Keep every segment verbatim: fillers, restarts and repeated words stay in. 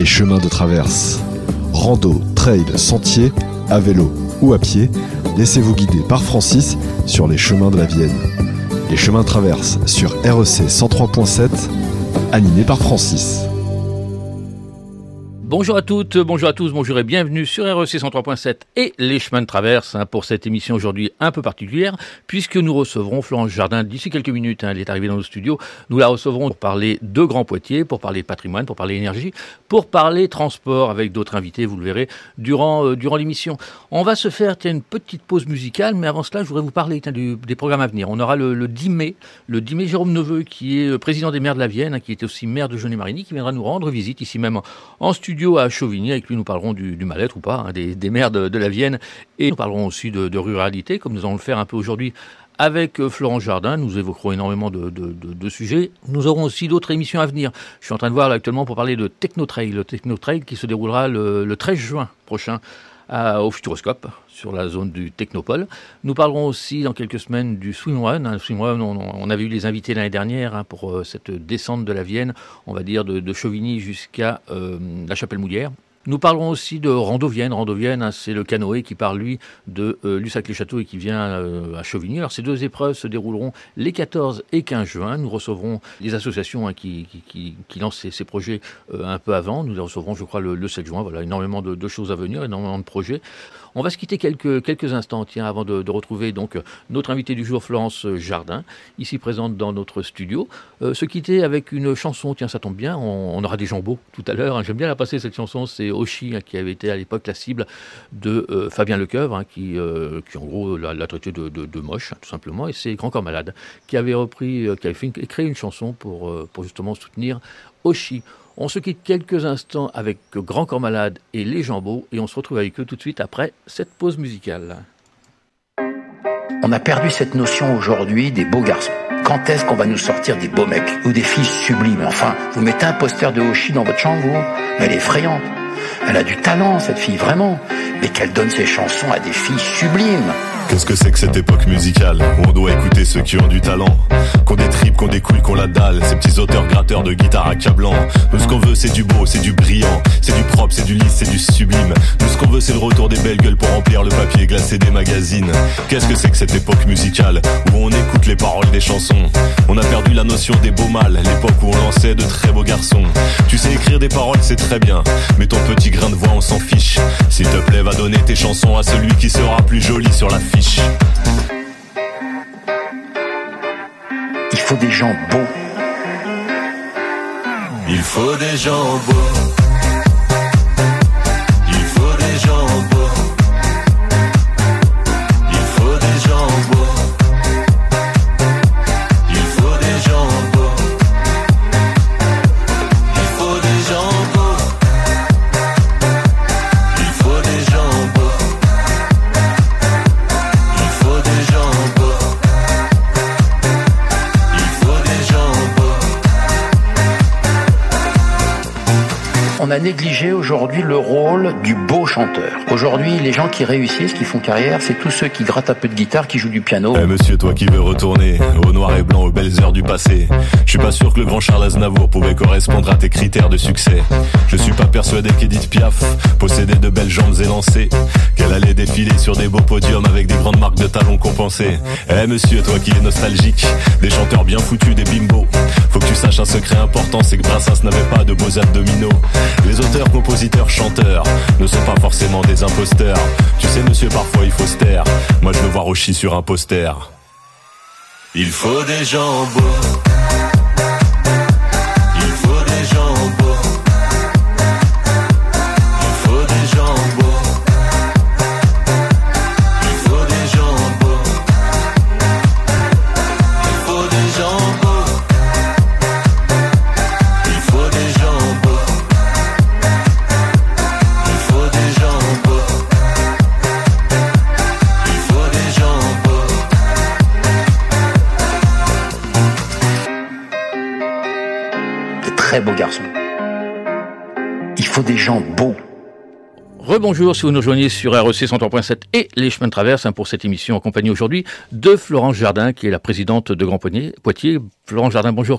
Les chemins de traverse. Rando, trail, sentier, à vélo ou à pied, laissez-vous guider par Francis sur les chemins de la Vienne. Les chemins de traverse sur R E C cent trois point sept, animé par Francis. Bonjour à toutes, bonjour à tous, bonjour et bienvenue sur R E C cent trois point sept et les chemins de traverse hein, pour cette émission aujourd'hui un peu particulière puisque nous recevrons Florence Jardin d'ici quelques minutes. Hein, elle est arrivée dans nos studios. Nous la recevrons pour parler de Grand Poitiers, pour parler patrimoine, pour parler énergie, pour parler transport avec d'autres invités, vous le verrez, durant, euh, durant l'émission. On va se faire tiens, une petite pause musicale, mais avant cela, je voudrais vous parler tiens, du, des programmes à venir. On aura le, le dix mai, le dix mai, Jérôme Neveu, qui est président des maires de la Vienne, hein, qui était aussi maire de Genet-Marigny, qui viendra nous rendre visite ici même en studio à Chauvigny. Avec lui, nous parlerons du, du mal-être ou pas, hein, des, des maires de, de la Vienne. Et nous parlerons aussi de, de ruralité, comme nous allons le faire un peu aujourd'hui avec euh, Florence Jardin. Nous évoquerons énormément de, de, de, de sujets. Nous aurons aussi d'autres émissions à venir. Je suis en train de voir là, actuellement pour parler de Technotrail. Le Technotrail qui se déroulera le, le treize juin prochain à, au Futuroscope, sur la zone du Technopole. Nous parlerons aussi dans quelques semaines du Swimrun. Hein, le Swimrun, on, on avait eu les invités l'année dernière hein, pour euh, cette descente de la Vienne, on va dire de, de Chauvigny jusqu'à euh, la Chapelle-Moulière. Nous parlerons aussi de Rando-Vienne. Rando-Vienne, hein, c'est le canoë qui part, lui, de euh, Lussac-les-Châteaux et qui vient euh, à Chauvigny. Alors, ces deux épreuves se dérouleront les quatorze et quinze juin. Nous recevrons les associations hein, qui, qui, qui, qui lancent ces, ces projets euh, un peu avant. Nous les recevrons, je crois, le, le sept juin. Voilà, énormément de, de choses à venir, énormément de projets. On va se quitter quelques, quelques instants, tiens, avant de, de retrouver donc notre invité du jour, Florence Jardin, ici présente dans notre studio. Euh, se quitter avec une chanson, tiens, ça tombe bien, on, on aura des jambos tout à l'heure. Hein. J'aime bien la passer, cette chanson, c'est Oshi, hein, qui avait été à l'époque la cible de euh, Fabien Lecoeuvre, hein, qui, euh, qui en gros l'a, l'a traité de, de, de moche, hein, tout simplement, et c'est Grand Corps Malade, qui avait repris, euh, qui avait fait une, créé une chanson pour, euh, pour justement soutenir Oshi. On se quitte quelques instants avec Grand Corps Malade et les Jambos et on se retrouve avec eux tout de suite après cette pause musicale. On a perdu cette notion aujourd'hui des beaux garçons. Quand est-ce qu'on va nous sortir des beaux mecs ou des filles sublimes? Enfin, vous mettez un poster de Oshi dans votre chambre, vous? Mais elle est effrayante. Elle a du talent, cette fille, vraiment. Mais qu'elle donne ses chansons à des filles sublimes. Qu'est-ce que c'est que cette époque musicale où on doit écouter ceux qui ont du talent, qu'on des tripes, qu'on des couilles, qu'on la dalle, ces petits auteurs gratteurs de guitare accablant. Nous ce qu'on veut c'est du beau, c'est du brillant, c'est du propre, c'est du lisse, c'est du sublime. Nous ce qu'on veut c'est le retour des belles gueules pour remplir le papier glacé des magazines. Qu'est-ce que c'est que cette époque musicale où on écoute les paroles des chansons? On a perdu la notion des beaux mâles, l'époque où on lançait de très beaux garçons. Tu sais écrire des paroles c'est très bien, mais ton petit grain de voix on s'en fiche. S'il te plaît va donner tes chansons à celui qui sera plus joli sur l'affiche. Il faut des gens beaux. Il faut des gens beaux. Il faut des gens beaux. Il faut des gens beaux. Il faut des gens beaux. Il faut des gens beaux. Il faut des gens beaux. Il faut des gens beaux. Il faut des gens beaux. On a négligé aujourd'hui le rôle du beau chanteur. Aujourd'hui, les gens qui réussissent, qui font carrière, c'est tous ceux qui grattent un peu de guitare, qui jouent du piano. Eh hey monsieur, toi qui veux retourner au noir et blanc, aux belles heures du passé, je suis pas sûr que le grand Charles Aznavour pouvait correspondre à tes critères de succès. Je suis pas persuadé qu'Edith Piaf possédait de belles jambes élancées, qu'elle allait défiler sur des beaux podiums avec des grandes marques de talons compensées. Eh hey monsieur, toi qui es nostalgique des chanteurs bien foutus, des bimbos, faut que tu saches un secret important, c'est que Brassens n'avait pas de beaux abdominaux. Les auteurs, compositeurs, chanteurs ne sont pas forcément des imposteurs. Tu sais monsieur, parfois il faut se taire. Moi je veux voir Oshi sur un poster. Il faut des gens beaux. Il faut des gens beaux. Il faut des gens beaux. Il faut des gens beaux. Il faut des gens beaux. Il faut des gens beaux. Il faut des gens beaux. Il faut des gens beaux. Très beaux garçons. Il faut des gens beaux. Rebonjour si vous nous rejoignez sur R E C cent trois point sept et les chemins de traverse hein, pour cette émission en compagnie aujourd'hui de Florence Jardin qui est la présidente de Grand Poitiers. Florence Jardin, bonjour, comment allez-vous ?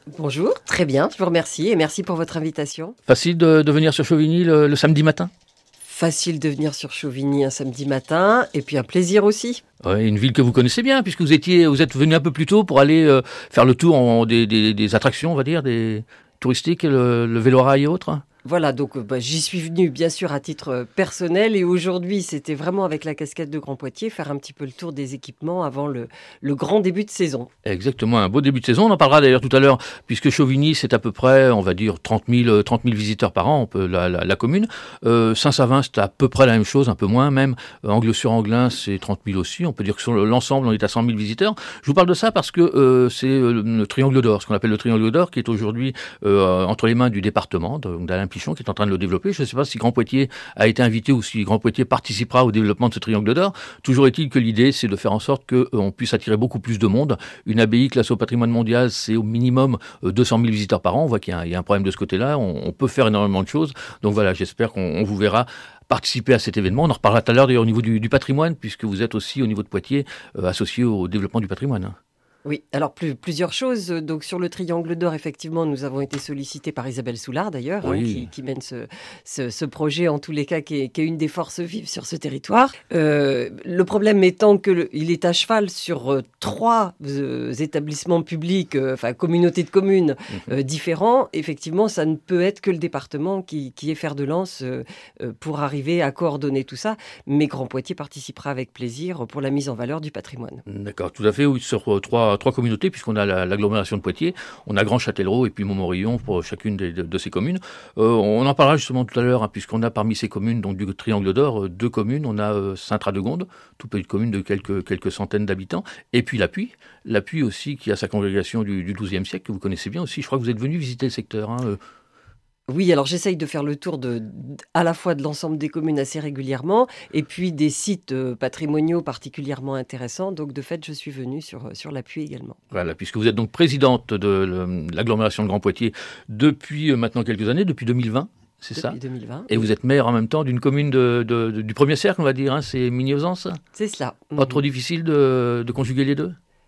Bonjour, très bien, je vous remercie et merci pour votre invitation. Facile de, de venir sur Chauvigny le, le samedi matin ? Facile de venir sur Chauvigny un samedi matin et puis un plaisir aussi. Ouais, une ville que vous connaissez bien puisque vous étiez, vous êtes venu un peu plus tôt pour aller euh, faire le tour en, des, des, des attractions, on va dire, des touristiques, le, le vélo-rail et autres. Voilà, donc bah, j'y suis venue bien sûr à titre personnel et aujourd'hui c'était vraiment avec la casquette de Grand Poitiers faire un petit peu le tour des équipements avant le, le grand début de saison. Exactement, un beau début de saison, on en parlera d'ailleurs tout à l'heure puisque Chauvigny c'est à peu près, on va dire trente mille visiteurs par an, on peut, la, la, la commune. Euh, Saint-Savin c'est à peu près la même chose, un peu moins même. Euh, Angles-sur-Anglin c'est trente mille aussi, on peut dire que sur l'ensemble on est à cent mille visiteurs. Je vous parle de ça parce que euh, c'est le, le Triangle d'Or, ce qu'on appelle le Triangle d'Or qui est aujourd'hui euh, entre les mains du département, d'Alain Pichon qui est en train de le développer. Je ne sais pas si Grand Poitiers a été invité ou si Grand Poitiers participera au développement de ce triangle d'or. Toujours est-il que l'idée, c'est de faire en sorte qu'on euh, puisse attirer beaucoup plus de monde. Une abbaye classée au patrimoine mondial, c'est au minimum euh, deux cent mille visiteurs par an. On voit qu'il y a un, il y a un problème de ce côté-là. On, on peut faire énormément de choses. Donc voilà, j'espère qu'on on vous verra participer à cet événement. On en reparlera tout à l'heure d'ailleurs au niveau du, du patrimoine, puisque vous êtes aussi au niveau de Poitiers euh, associé au développement du patrimoine. Oui, alors plus, plusieurs choses. Donc sur le Triangle d'Or, effectivement, nous avons été sollicités par Isabelle Soulard d'ailleurs, oui. hein, qui, qui mène ce, ce, ce projet en tous les cas, qui est, qui est une des forces vives sur ce territoire. Euh, le problème étant qu'il est à cheval sur euh, trois euh, établissements publics, euh, enfin communautés de communes euh, différents. Effectivement, ça ne peut être que le département qui, qui est fer de lance euh, euh, pour arriver à coordonner tout ça. Mais Grand Poitiers participera avec plaisir pour la mise en valeur du patrimoine. D'accord, tout à fait. Oui, sur euh, trois trois communautés, puisqu'on a la, l'agglomération de Poitiers, on a Grand Châtellerault et puis Montmorillon pour chacune des, de, de ces communes. Euh, on en parlera justement tout à l'heure, hein, puisqu'on a parmi ces communes, donc du Triangle d'Or, deux communes. On a euh, Saint-Radegonde, toute petite commune de quelques, quelques centaines d'habitants, et puis La Puy. La Puy aussi, qui a sa congrégation du, du douzième siècle, que vous connaissez bien aussi. Je crois que vous êtes venu visiter le secteur. Hein, euh. Oui, alors j'essaye de faire le tour de, à la fois de l'ensemble des communes assez régulièrement et puis des sites euh, patrimoniaux particulièrement intéressants. Donc de fait, je suis venue sur, sur La Puy également. Voilà, puisque vous êtes donc présidente de le, l'agglomération de Grand Poitiers depuis euh, maintenant quelques années, depuis deux mille vingt, c'est depuis ça deux mille vingt. Et vous êtes maire en même temps d'une commune de, de, de, du premier cercle, on va dire, hein, c'est Migny-aux-Anses. C'est cela. Pas trop difficile de, de conjuguer les deux?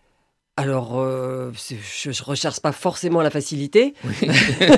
Alors, euh, c'est- je ne recherche pas forcément la facilité. Oui.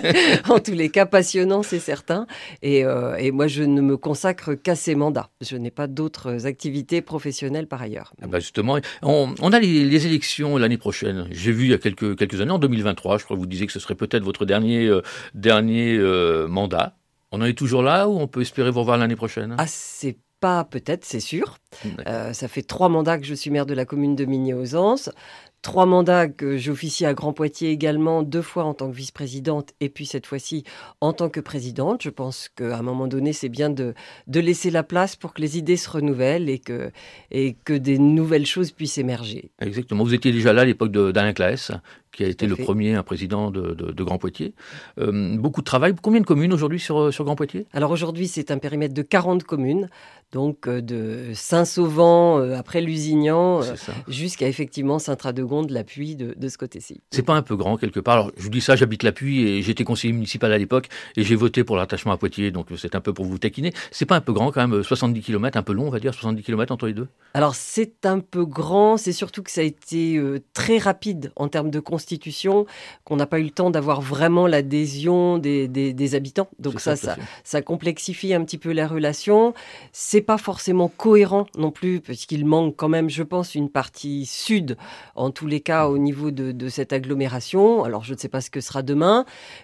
En tous les cas, passionnant, c'est certain. Et, euh, et moi, je ne me consacre qu'à ces mandats. Je n'ai pas d'autres activités professionnelles par ailleurs. Ah bah justement, on, on a les, les élections l'année prochaine. J'ai vu il y a quelques, quelques années, en deux mille vingt-trois, je crois que vous disiez que ce serait peut-être votre dernier, euh, dernier euh, mandat. On en est toujours là ou on peut espérer vous revoir l'année prochaine? Ah, c'est pas peut-être, c'est sûr. Euh, ça fait trois mandats que je suis maire de la commune de Migny-aux-Anses. Trois mandats que j'officie à Grand Poitiers également, deux fois en tant que vice-présidente et puis cette fois-ci en tant que présidente. Je pense qu'à un moment donné, c'est bien de, de laisser la place pour que les idées se renouvellent et que, et que des nouvelles choses puissent émerger. Exactement. Vous étiez déjà là à l'époque de- d'Alain Claes, qui a été à le fait. premier un président de, de- de Grand Poitiers. Euh, beaucoup de travail. Combien de communes aujourd'hui sur, sur Grand Poitiers? Alors aujourd'hui, c'est un périmètre de quarante communes, donc euh, de Saint-Sauvant, euh, après Lusignan, euh, C'est ça. jusqu'à effectivement Saint-Radegonde, La Puy de, de ce côté-ci. C'est pas un peu grand quelque part. Alors, je vous dis ça, j'habite la Puy et j'étais conseiller municipal à l'époque et j'ai voté pour l'attachement à Poitiers, donc c'est un peu pour vous taquiner. C'est pas un peu grand quand même, soixante-dix kilomètres, un peu long, on va dire, soixante-dix kilomètres entre les deux. Alors c'est un peu grand, c'est surtout que ça a été euh, très rapide en termes de constitution, qu'on n'a pas eu le temps d'avoir vraiment l'adhésion des, des- des habitants. Donc C'est ça, tout à ça, fait. ça complexifie un petit peu la relation. C'est pas forcément cohérent non plus, parce qu'il manque quand même, je pense, une partie sud, en tous les cas, au niveau de, de cette agglomération. Alors je ne sais pas ce que sera demain,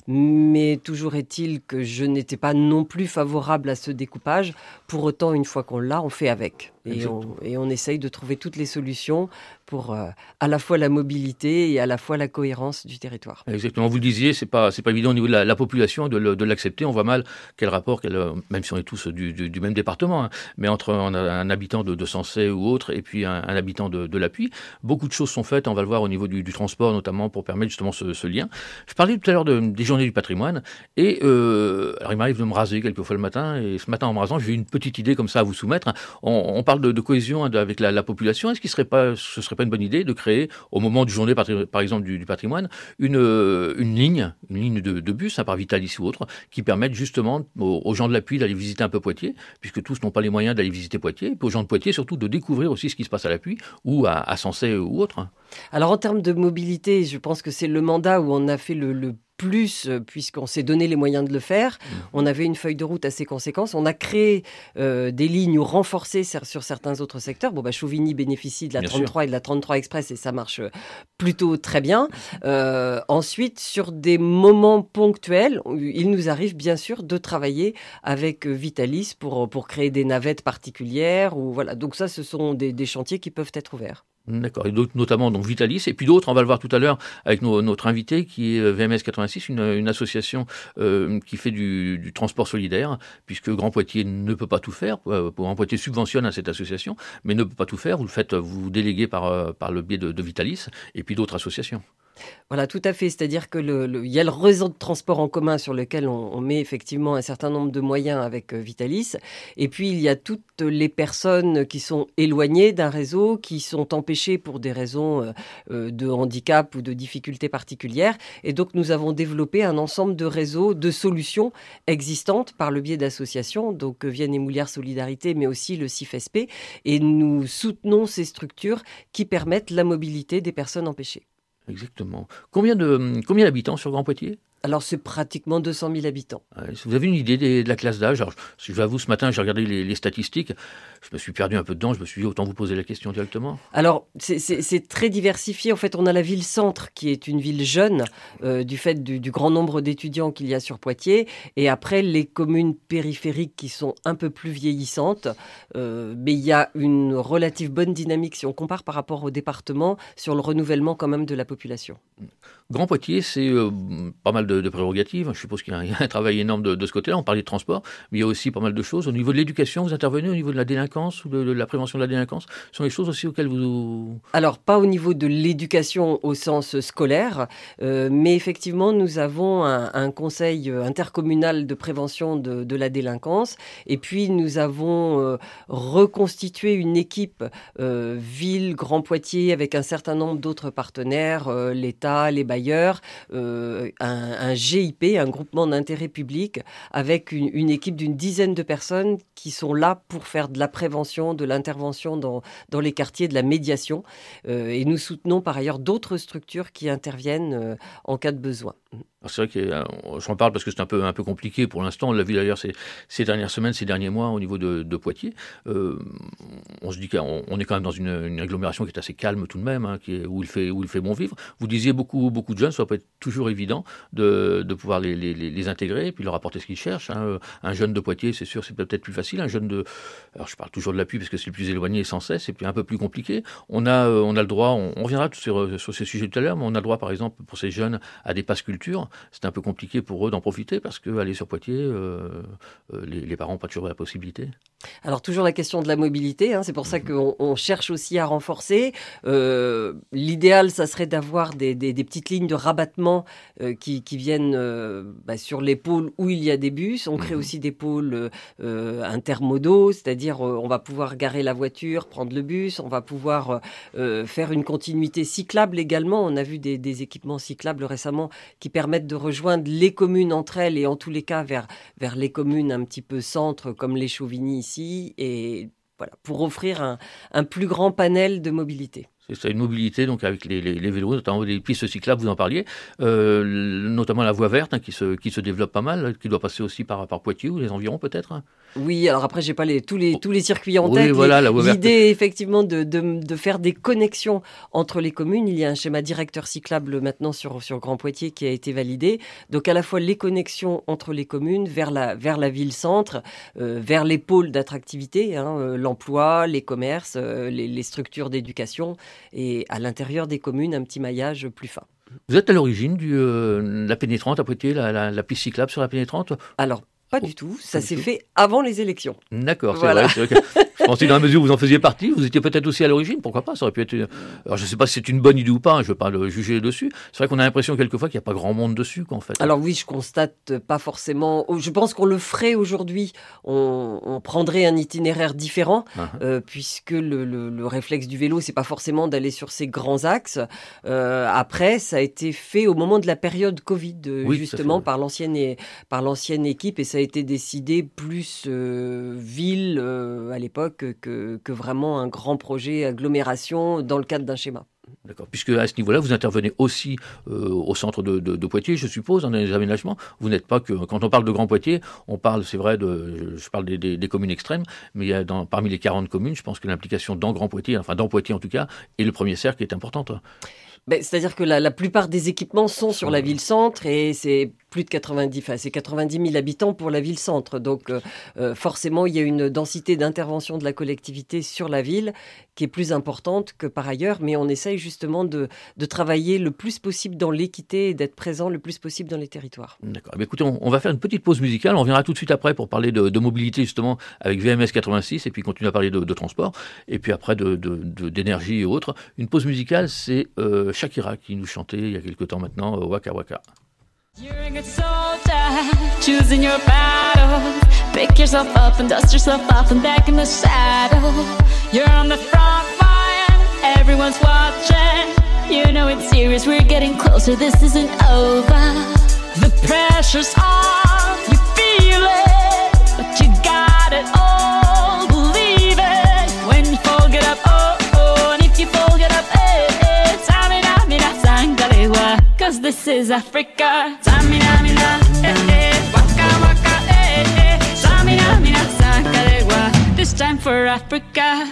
mais toujours est-il que je n'étais pas non plus favorable à ce découpage. Pour autant, une fois qu'on l'a, on fait avec. Et on, Exactement. et on essaye de trouver toutes les solutions pour euh, à la fois la mobilité et à la fois la cohérence du territoire. Exactement, vous le disiez, c'est pas c'est pas évident au niveau de la, la population de, le- de l'accepter. On voit mal quel rapport, quel, euh, même si on est tous du, du, du même département, hein, mais entre un, un habitant de, de Sensé ou autre et puis un, un habitant de, de La Puy, beaucoup de choses sont faites. On va le voir au niveau du, du transport notamment pour permettre justement ce, ce lien. Je parlais tout à l'heure de- des journées du patrimoine et euh, alors il m'arrive de me raser quelquefois le matin et ce matin en me rasant, j'ai eu une petite idée comme ça à vous soumettre. On, on parle de, de cohésion hein, de- avec la, la population. Est-ce qu'il serait pas ce serait serait pas une bonne idée de créer, au moment du journée, par, par exemple, du, du patrimoine, une, une ligne, une ligne de, de bus, hein, par Vitalis ou autre, qui permettent justement aux, aux gens de l'Appui d'aller visiter un peu Poitiers, puisque tous n'ont pas les moyens d'aller visiter Poitiers, et puis aux gens de Poitiers surtout de découvrir aussi ce qui se passe à l'Appui ou à, à Sensey ou autre. Alors en termes de mobilité, je pense que c'est le mandat où on a fait le, le plus, puisqu'on s'est donné les moyens de le faire. Mmh. On avait une feuille de route assez conséquente. On a créé euh, des lignes ou renforcé sur, sur certains autres secteurs. Bon, bah, Chauvigny bénéficie de la bien trente-trois sûr. Et de la trente-trois Express et ça marche plutôt très bien. Euh, ensuite, sur des moments ponctuels, il nous arrive bien sûr de travailler avec Vitalis pour, pour créer des navettes particulières. Ou, voilà. Donc ça, ce sont des, des chantiers qui peuvent être ouverts. D'accord, et d'autres, notamment donc Vitalis, et puis d'autres, on va le voir tout à l'heure avec nos, notre invité qui est V M S quatre-vingt-six, une, une association euh, qui fait du, du transport solidaire, puisque Grand Poitiers ne peut pas tout faire. Grand Poitiers subventionne à cette association, mais ne peut pas tout faire. Vous le faites, vous déléguez par, par le biais de, de Vitalis, et puis d'autres associations. Voilà, tout à fait. C'est-à-dire qu'il y a le réseau de transport en commun sur lequel on, on met effectivement un certain nombre de moyens avec euh, Vitalis. Et puis, il y a toutes les personnes qui sont éloignées d'un réseau, qui sont empêchées pour des raisons euh, de handicap ou de difficultés particulières. Et donc, nous avons développé un ensemble de réseaux, de solutions existantes par le biais d'associations, donc Vienne et Moulières Solidarité, mais aussi le C I F S P. Et nous soutenons ces structures qui permettent la mobilité des personnes empêchées. Exactement. Combien de combien d'habitants sur Grand Poitiers ? Alors, c'est pratiquement deux cent mille habitants. Vous avez une idée des, de la classe d'âge ? Alors, je vous avoue, ce matin, j'ai regardé les, les statistiques. Je me suis perdu un peu dedans. Je me suis dit, autant vous poser la question directement. Alors, c'est, c'est, c'est très diversifié. En fait, on a la ville-centre, qui est une ville jeune, euh, du fait du, du grand nombre d'étudiants qu'il y a sur Poitiers. Et après, les communes périphériques qui sont un peu plus vieillissantes. Euh, mais il y a une relative bonne dynamique, si on compare par rapport au département, sur le renouvellement quand même de la population. Grand Poitiers, c'est euh, pas mal de, de prérogatives. Je suppose qu'il y a un, il y a un travail énorme de, de ce côté-là. On parlait de transport, mais il y a aussi pas mal de choses. Au niveau de l'éducation, vous intervenez au niveau de la délinquance ou de, de la prévention de la délinquance ? Ce sont des choses aussi auxquelles vous... Alors, pas au niveau de l'éducation au sens scolaire, euh, mais effectivement, nous avons un, un conseil intercommunal de prévention de, de la délinquance. Et puis, nous avons euh, reconstitué une équipe euh, ville, Grand Poitiers, avec un certain nombre d'autres partenaires, euh, l'État, les bailleurs, euh, un, un G I P, un groupement d'intérêt public, avec une, une équipe d'une dizaine de personnes qui sont là pour faire de la prévention, de l'intervention dans, dans les quartiers, de la médiation. Euh, et nous soutenons par ailleurs d'autres structures qui interviennent euh, en cas de besoin. Alors c'est vrai que euh, j'en parle parce que c'est un peu, un peu compliqué pour l'instant. On l'a vu d'ailleurs ces, ces dernières semaines, ces derniers mois au niveau de, de Poitiers. Euh, on se dit qu'on on est quand même dans une, une agglomération qui est assez calme tout de même, hein, qui est, où, il fait, où il fait bon vivre. Vous disiez beaucoup, beaucoup de jeunes, ça ne va pas être toujours évident de, de pouvoir les, les, les intégrer et puis leur apporter ce qu'ils cherchent. Hein. Un jeune de Poitiers, c'est sûr, c'est peut-être plus facile. Un jeune de... Alors je parle toujours de l'Appui parce que c'est le plus éloigné sans cesse, c'est un peu plus compliqué. On a, on a le droit, on, on reviendra sur, sur ces sujets tout à l'heure, mais on a le droit par exemple pour ces jeunes à des passes culture. C'est un peu compliqué pour eux d'en profiter parce qu'aller sur Poitiers, euh, euh, les, les parents n'ont pas toujours la possibilité. Alors toujours la question de la mobilité, hein, c'est pour ça qu'on on cherche aussi à renforcer. Euh, l'idéal, ça serait d'avoir des, des, des petites lignes de rabattement euh, qui, qui viennent euh, bah, sur les pôles où il y a des bus. On crée mmh. aussi des pôles euh, intermodaux, c'est-à-dire euh, on va pouvoir garer la voiture, prendre le bus, on va pouvoir euh, faire une continuité cyclable également. On a vu des, des équipements cyclables récemment qui permettent de rejoindre les communes entre elles et en tous les cas vers, vers les communes un petit peu centres comme les Chauvigny ici et voilà, pour offrir un, un plus grand panel de mobilité. C'est ça, une mobilité donc avec les, les, les vélos, notamment les pistes cyclables, vous en parliez, euh, notamment la voie verte hein, qui, se, qui se développe pas mal, qui doit passer aussi par, par Poitiers ou les environs peut-être hein. Oui, alors après, j'ai pas les, tous, les, tous les circuits en oui, tête. Voilà, la voie verte. L'idée, effectivement, de, de, de faire des connexions entre les communes. Il y a un schéma directeur cyclable maintenant sur, sur Grand Poitiers qui a été validé. Donc, à la fois les connexions entre les communes vers la, vers la ville-centre, euh, vers les pôles d'attractivité, hein, euh, l'emploi, les commerces, euh, les, les structures d'éducation, et à l'intérieur des communes, un petit maillage plus fin. Vous êtes à l'origine de euh, la pénétrante à Poitiers, la, la, la piste cyclable sur la pénétrante ? Alors, Pas du tout, ça s'est fait avant les élections. D'accord, c'est Voilà. vrai. C'est vrai que je pensais dans la mesure où vous en faisiez partie, vous étiez peut-être aussi à l'origine, pourquoi pas, ça aurait pu être... une- Alors je ne sais pas si c'est une bonne idée ou pas, hein, je ne veux pas le juger dessus. C'est vrai qu'on a l'impression quelquefois qu'il n'y a pas grand monde dessus, quoi, en fait. Alors oui, je constate pas forcément. Je pense qu'on le ferait aujourd'hui. On, on prendrait un itinéraire différent, Uh-huh. euh, puisque le, le- le réflexe du vélo, c'est pas forcément d'aller sur ces grands axes. Euh, après, ça a été fait au moment de la période Covid, euh, Oui, tout à justement fait, oui. par l'ancienne et- par l'ancienne équipe, et ça a été décidé plus euh, ville euh, à l'époque que, que vraiment un grand projet agglomération dans le cadre d'un schéma. D'accord. Puisque à ce niveau-là, vous intervenez aussi euh, au centre de, de- de Poitiers, je suppose, dans les aménagements. Vous n'êtes pas que... Quand on parle de Grand Poitiers, on parle, c'est vrai, de, je, je parle des, des- des communes extrêmes, mais il y a dans, parmi les quarante communes, je pense que l'implication dans Grand Poitiers, enfin dans Poitiers en tout cas, et le premier cercle est importante. Ben, c'est-à-dire que la, la plupart des équipements sont sur la ville-centre et c'est plus de quatre-vingt-dix, enfin, c'est quatre-vingt-dix mille habitants pour la ville-centre. Donc euh, euh, forcément, il y a une densité d'intervention de la collectivité sur la ville qui est plus importante que par ailleurs, mais on essaye justement de, de travailler le plus possible dans l'équité et d'être présent le plus possible dans les territoires. D'accord. Eh bien, écoutez, on, on va faire une petite pause musicale. On reviendra tout de suite après pour parler de, de mobilité, justement, avec V M S quatre-vingt-six, et puis continuer à parler de, de transport, et puis après de, de- de- d'énergie et autres. Une pause musicale, c'est euh, Shakira qui nous chantait il y a quelque temps maintenant, euh, Waka Waka. You're a good soldier, choosing your battle. Pick yourself up and dust yourself off and back in the saddle. You're on the front line, everyone's watching. You know it's serious, we're getting closer, this isn't over. The pressure's on, you feel it, but you got it all, believe it. When you fall, get up, oh, oh, and if you fall, get up, eh, eh. Samina, mina, sangalewa, cause this is Africa. Samina, mina, eh, eh, waka, waka, eh, eh. Samina, mina, sangalewa, this time for Africa.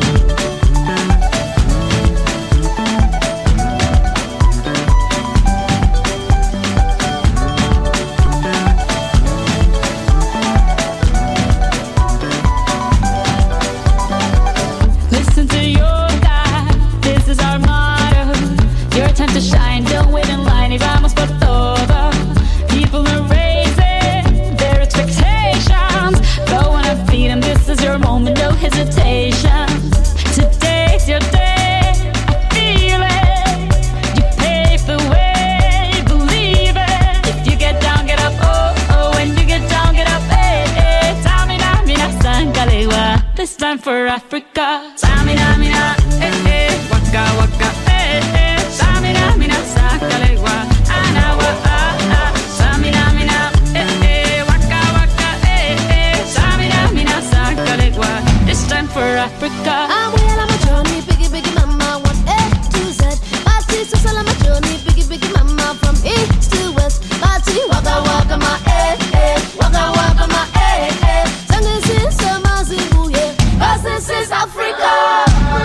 Listen to your God, this is our motto. Your time to shine, don't wait in line y vamos por todo. People are raising their expectations. Go on and feed them, this is your moment, no hesitation. Today's your day, I feel it. You pave the way, believe it. If you get down, get up, oh, oh. When you get down, get up, eh, eh. Samina, mina, sangalewa. This time for Africa. Samina, mina, eh, eh. Waka, waka, eh, eh. Samina, mina, sangalewa. Anawa, ah, ah. Samina, mina, eh, eh. Waka, waka, eh, eh. Samina, mina, sangalewa. This time for Africa. I'm well on my journey, biggie, biggie mama, one A to Z. Party, so on my journey, biggie, biggie mama, from east to west. Party, waka, waka, my eh, eh. Waka, waka, my eh, eh. Sangin' sin, sama, zingu, yeah. 'Cause this is Africa.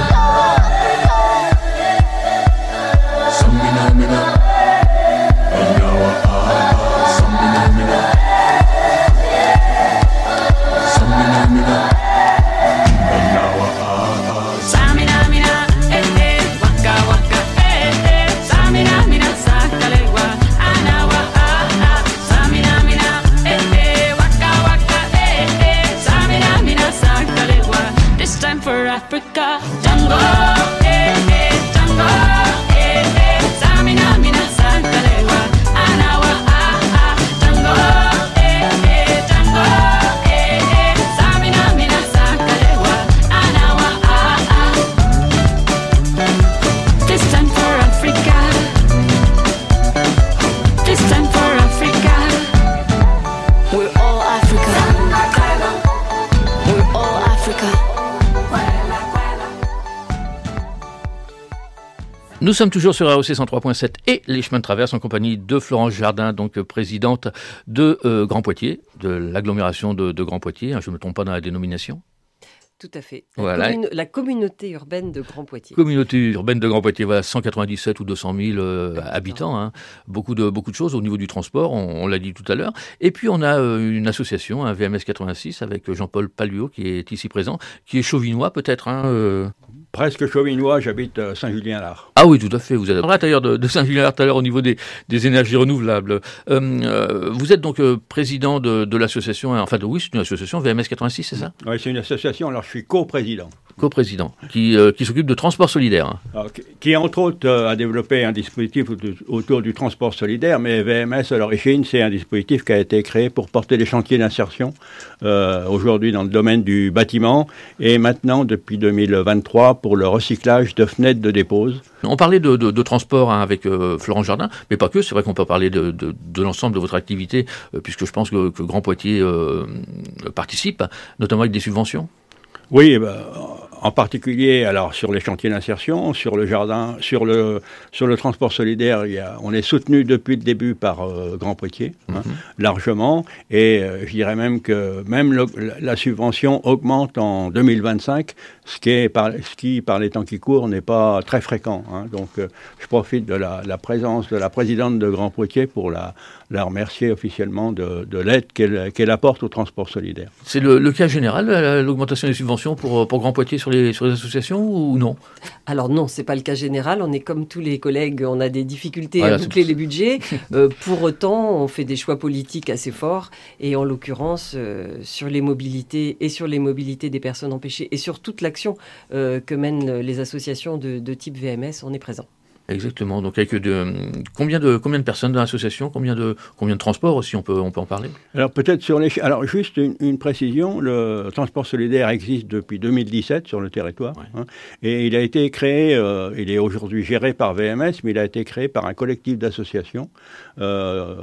Samina mina, Anyawa ah, Samina mina, Samina mina, Anyawa ah. Samina, mina, eh, eh. Waka, waka, eh, eh. Samina, mina, sangalewa. Anawa, ah, ah. Samina, mina, eh, eh. Waka, waka, eh, eh. Samina, mina, sangalewa. This time for Africa. Tango, eh, eh. Tango, eh, eh. Samina, mina, sangalewa. Anawa, ah, ah. Tango, eh, eh. Tango, eh, eh. Samina, mina, sangalewa. Anawa, ah, ah. This time for Africa. This time for Africa. We're all Africa. We're all Africa. Nous sommes toujours sur R E C cent trois point sept et les chemins de traverse en compagnie de Florence Jardin, donc euh, présidente de euh, Grand Poitiers, de l'agglomération de, de Grand Poitiers. Hein, je ne me trompe pas dans la dénomination. Tout à fait. La, Voilà. commune- la communauté urbaine de Grand Poitiers. Communauté urbaine de Grand Poitiers, voilà, cent quatre-vingt-dix-sept ou deux cent mille euh, habitants. Hein. Beaucoup, de, beaucoup de choses au niveau du transport, on, on l'a dit tout à l'heure. Et puis on a euh, une association, un V M S quatre-vingt-six, avec Jean-Paul Palluot qui est ici présent, qui est chauvinois peut-être. Hein, euh. Presque chauvinois, j'habite euh, Saint-Julien-Lard. Ah oui, tout à fait. Vous êtes à l'intérieur de, de Saint-Julien-Lard tout à l'heure au niveau des, des énergies renouvelables. Euh, euh, vous êtes donc euh, président de, de l'association, enfin de, oui, c'est une association V M S quatre-vingt-six, c'est ça? Oui, c'est une association, alors je suis co-président. Co-président, qui, euh, qui s'occupe de transport solidaire. Hein. Alors, qui, qui, entre autres, euh, a développé un dispositif autour du transport solidaire, mais V M S, à l'origine, c'est un dispositif qui a été créé pour porter les chantiers d'insertion, euh, aujourd'hui dans le domaine du bâtiment, et maintenant, depuis deux mille vingt-trois, pour le recyclage de fenêtres de dépose. On parlait de, de, de transport hein, avec euh, Florent Jardin, mais pas que, c'est vrai qu'on peut parler de, de, de l'ensemble de votre activité, euh, puisque je pense que, que Grand Poitiers euh, participe, notamment avec des subventions. Oui, ben, en particulier alors sur les chantiers d'insertion, sur le jardin, sur le sur le transport solidaire, il y a, on est soutenu depuis le début par euh, Grand Poitiers, hein, mm-hmm. largement, et euh, je dirais même que même le, la subvention augmente en deux mille vingt-cinq, ce qui est par ce qui par les temps qui courent n'est pas très fréquent. Hein, donc euh, je profite de la, la présence de la présidente de Grand Poitiers pour la la remercier officiellement de, de l'aide qu'elle, qu'elle apporte au transport solidaire. C'est le, le cas général, l'augmentation des subventions pour, pour Grand Poitiers sur les, sur les associations ou non? Alors non, c'est pas le cas général. On est comme tous les collègues, on a des difficultés voilà, à boucler c'est... les budgets. euh, pour autant, on fait des choix politiques assez forts. Et en l'occurrence, euh, sur les mobilités et sur les mobilités des personnes empêchées et sur toute l'action euh, que mènent les associations de, de type V M S, on est présent. Exactement. Donc, avec de, combien de combien de personnes dans l'association, combien de combien de transports aussi, on peut on peut en parler. Alors peut-être sur les alors juste une, une précision, le transport solidaire existe depuis deux mille dix-sept sur le territoire, ouais. hein, et il a été créé, euh, il est aujourd'hui géré par V M S, mais il a été créé par un collectif d'associations, euh,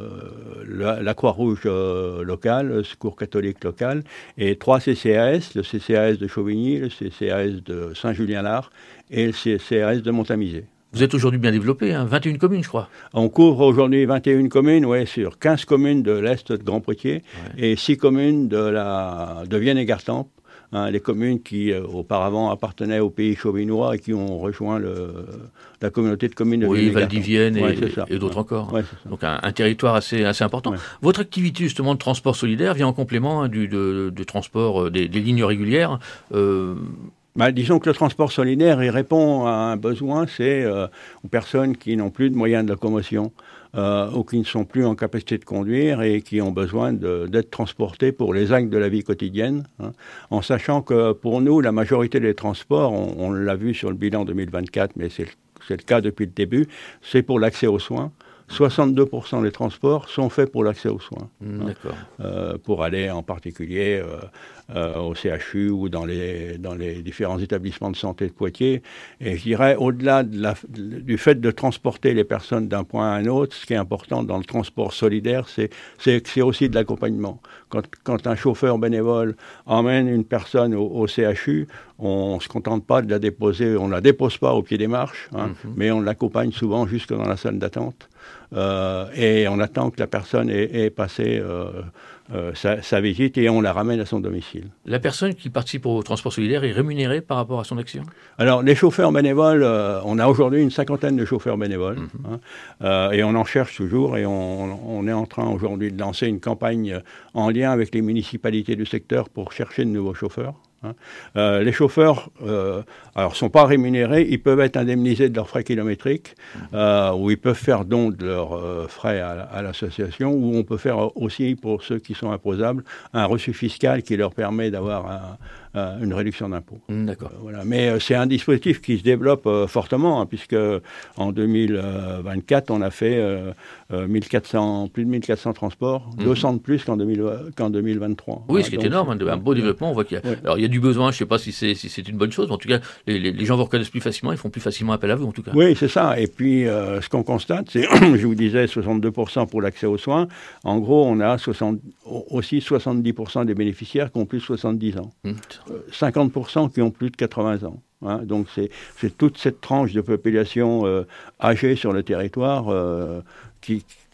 la, la Croix-Rouge euh, locale, le Secours catholique local, et trois C C A S, le C C A S de Chauvigny, le C C A S de Saint-Julien-Lard et le C C A S de Montamisé. Vous êtes aujourd'hui bien développé, hein, vingt et une communes, je crois. On couvre aujourd'hui vingt et une communes, ouais, sur quinze communes de l'Est de Grand Poitiers ouais. et six communes de, la, de Vienne et Gartempe, hein, les communes qui euh, auparavant appartenaient au pays chauvinois et qui ont rejoint le, la communauté de communes de oui, Vienne et Gartempe. Oui, Val-d'Yvienne ouais, et, et d'autres ouais. encore. Ouais, donc un, un territoire assez, assez important. Ouais. Votre activité justement de transport solidaire vient en complément hein, du de, de transport euh, des, des lignes régulières. Euh, Bah, disons que le transport solidaire, il répond à un besoin, c'est euh, aux personnes qui n'ont plus de moyens de locomotion euh, ou qui ne sont plus en capacité de conduire et qui ont besoin de, d'être transportées pour les actes de la vie quotidienne, hein, en sachant que pour nous, la majorité des transports, on, on l'a vu sur le bilan deux mille vingt-quatre, mais c'est, c'est le cas depuis le début, c'est pour l'accès aux soins. soixante-deux pour cent des transports sont faits pour l'accès aux soins. Mmh, d'accord. Hein, euh, pour aller en particulier euh, euh, au C H U ou dans les, dans les différents établissements de santé de Poitiers. Et je dirais, au-delà de la, du fait de transporter les personnes d'un point à un autre, ce qui est important dans le transport solidaire, c'est, c'est, c'est aussi de l'accompagnement. Quand, quand un chauffeur bénévole emmène une personne au, au C H U, on ne se contente pas de la déposer, on ne la dépose pas au pied des marches, hein, mmh. mais on l'accompagne souvent jusque dans la salle d'attente. Euh, et on attend que la personne ait, ait passé euh, euh, sa, sa visite et on la ramène à son domicile. La personne qui participe au transport solidaire est rémunérée par rapport à son action ? Alors, les chauffeurs bénévoles, euh, on a aujourd'hui une cinquantaine de chauffeurs bénévoles mmh. hein, euh, et on en cherche toujours et on, on est en train aujourd'hui de lancer une campagne en lien avec les municipalités du secteur pour chercher de nouveaux chauffeurs. Hein. Euh, les chauffeurs, euh, alors, sont pas rémunérés, ils peuvent être indemnisés de leurs frais kilométriques, euh, ou ils peuvent faire don de leurs euh, frais à, à l'association, ou on peut faire aussi, pour ceux qui sont imposables, un reçu fiscal qui leur permet d'avoir un, un, une réduction d'impôt. Mmh, d'accord. Euh, voilà. Mais euh, c'est un dispositif qui se développe euh, fortement, hein, puisque en deux mille vingt-quatre, on a fait euh, euh, mille quatre cents, plus de mille quatre cents transports, mmh. deux cents de plus qu'en, deux mille, qu'en deux mille vingt-trois. Oui, ce qui est énorme, un beau développement. On voit qu'il y a, ouais. alors, il y a du besoin, je ne sais pas si c'est, si c'est une bonne chose, mais en tout cas, les, les, les gens vous reconnaissent plus facilement, ils font plus facilement appel à vous, en tout cas. Oui, c'est ça. Et puis, euh, ce qu'on constate, c'est, je vous disais, soixante-deux pour cent pour l'accès aux soins. En gros, on a soixante, aussi soixante-dix pour cent des bénéficiaires qui ont plus de soixante-dix ans. Mmh. Euh, cinquante pour cent qui ont plus de quatre-vingts ans. Hein, donc, c'est, c'est toute cette tranche de population euh, âgée sur le territoire euh, qui...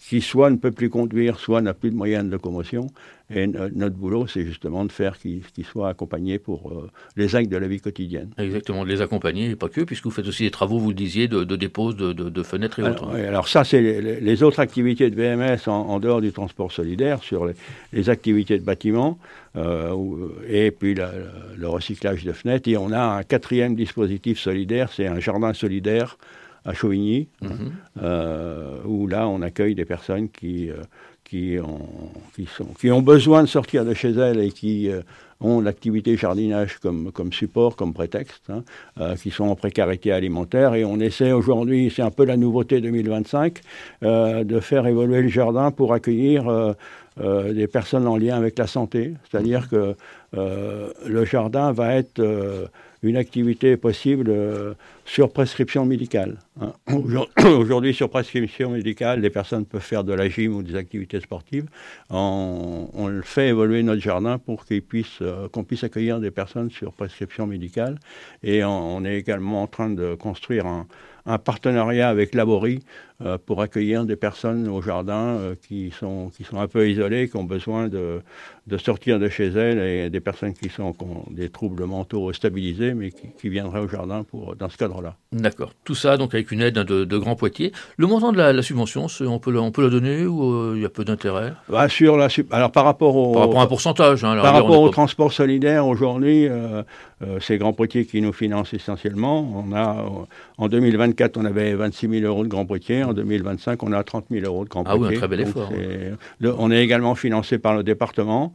qui soit ne peut plus conduire, soit n'a plus de moyens de locomotion. Et no- notre boulot, c'est justement de faire qu'ils qu'ils soient accompagnés pour euh, les actes de la vie quotidienne. Exactement, de les accompagner, et pas que, puisque vous faites aussi des travaux, vous le disiez, de, de dépose de, de, de fenêtres et Alors, autres. oui, alors ça, c'est les, les autres activités de V M S en, en dehors du transport solidaire, sur les, les activités de bâtiment, euh, où- et puis la- la- le recyclage de fenêtres. Et on a un quatrième dispositif solidaire, c'est un jardin solidaire à Chauvigny, Mhm. euh, où là, on accueille des personnes qui, euh, qui, ont, qui, sont, qui ont besoin de sortir de chez elles et qui euh, ont l'activité jardinage comme, comme support, comme prétexte, hein, euh, qui sont en précarité alimentaire. Et on essaie aujourd'hui, c'est un peu la nouveauté deux mille vingt-cinq, euh, de faire évoluer le jardin pour accueillir euh, euh, des personnes en lien avec la santé. C'est-à-dire que euh, le jardin va être euh, une activité possible euh, sur prescription médicale, hein. Aujourd- Aujourd'hui, sur prescription médicale, les personnes peuvent faire de la gym ou des activités sportives. On, on le fait évoluer notre jardin pour qu'il puisse, euh, qu'on puisse accueillir des personnes sur prescription médicale. Et on, on est également en train de construire un, un partenariat avec Laborie euh, pour accueillir des personnes au jardin euh, qui, sont, qui sont un peu isolées, qui ont besoin de, de sortir de chez elles, et des personnes qui, sont, qui ont des troubles mentaux stabilisés, mais qui, qui viendraient au jardin pour, dans ce cadre-là. D'accord. Tout ça, donc, avec une aide de, de Grand Poitiers. Le montant de la, la subvention, c'est- on peut, la, on peut la donner ou euh, il y a peu d'intérêt? Bah, sur la, sup- alors par rapport au, Par rapport à un pourcentage. Hein, à la par rigueur, rapport on au est pas- transport solidaire, aujourd'hui, euh, euh, c'est Grand Poitiers qui nous finance essentiellement. On a, euh, en deux mille vingt-quatre, on avait vingt-six mille euros de Grand Poitiers. En deux mille vingt-cinq, on a trente mille euros de Grand Ah oui, un Poitiers. très bel Donc, effort, c'est- le- on est également financé par le département.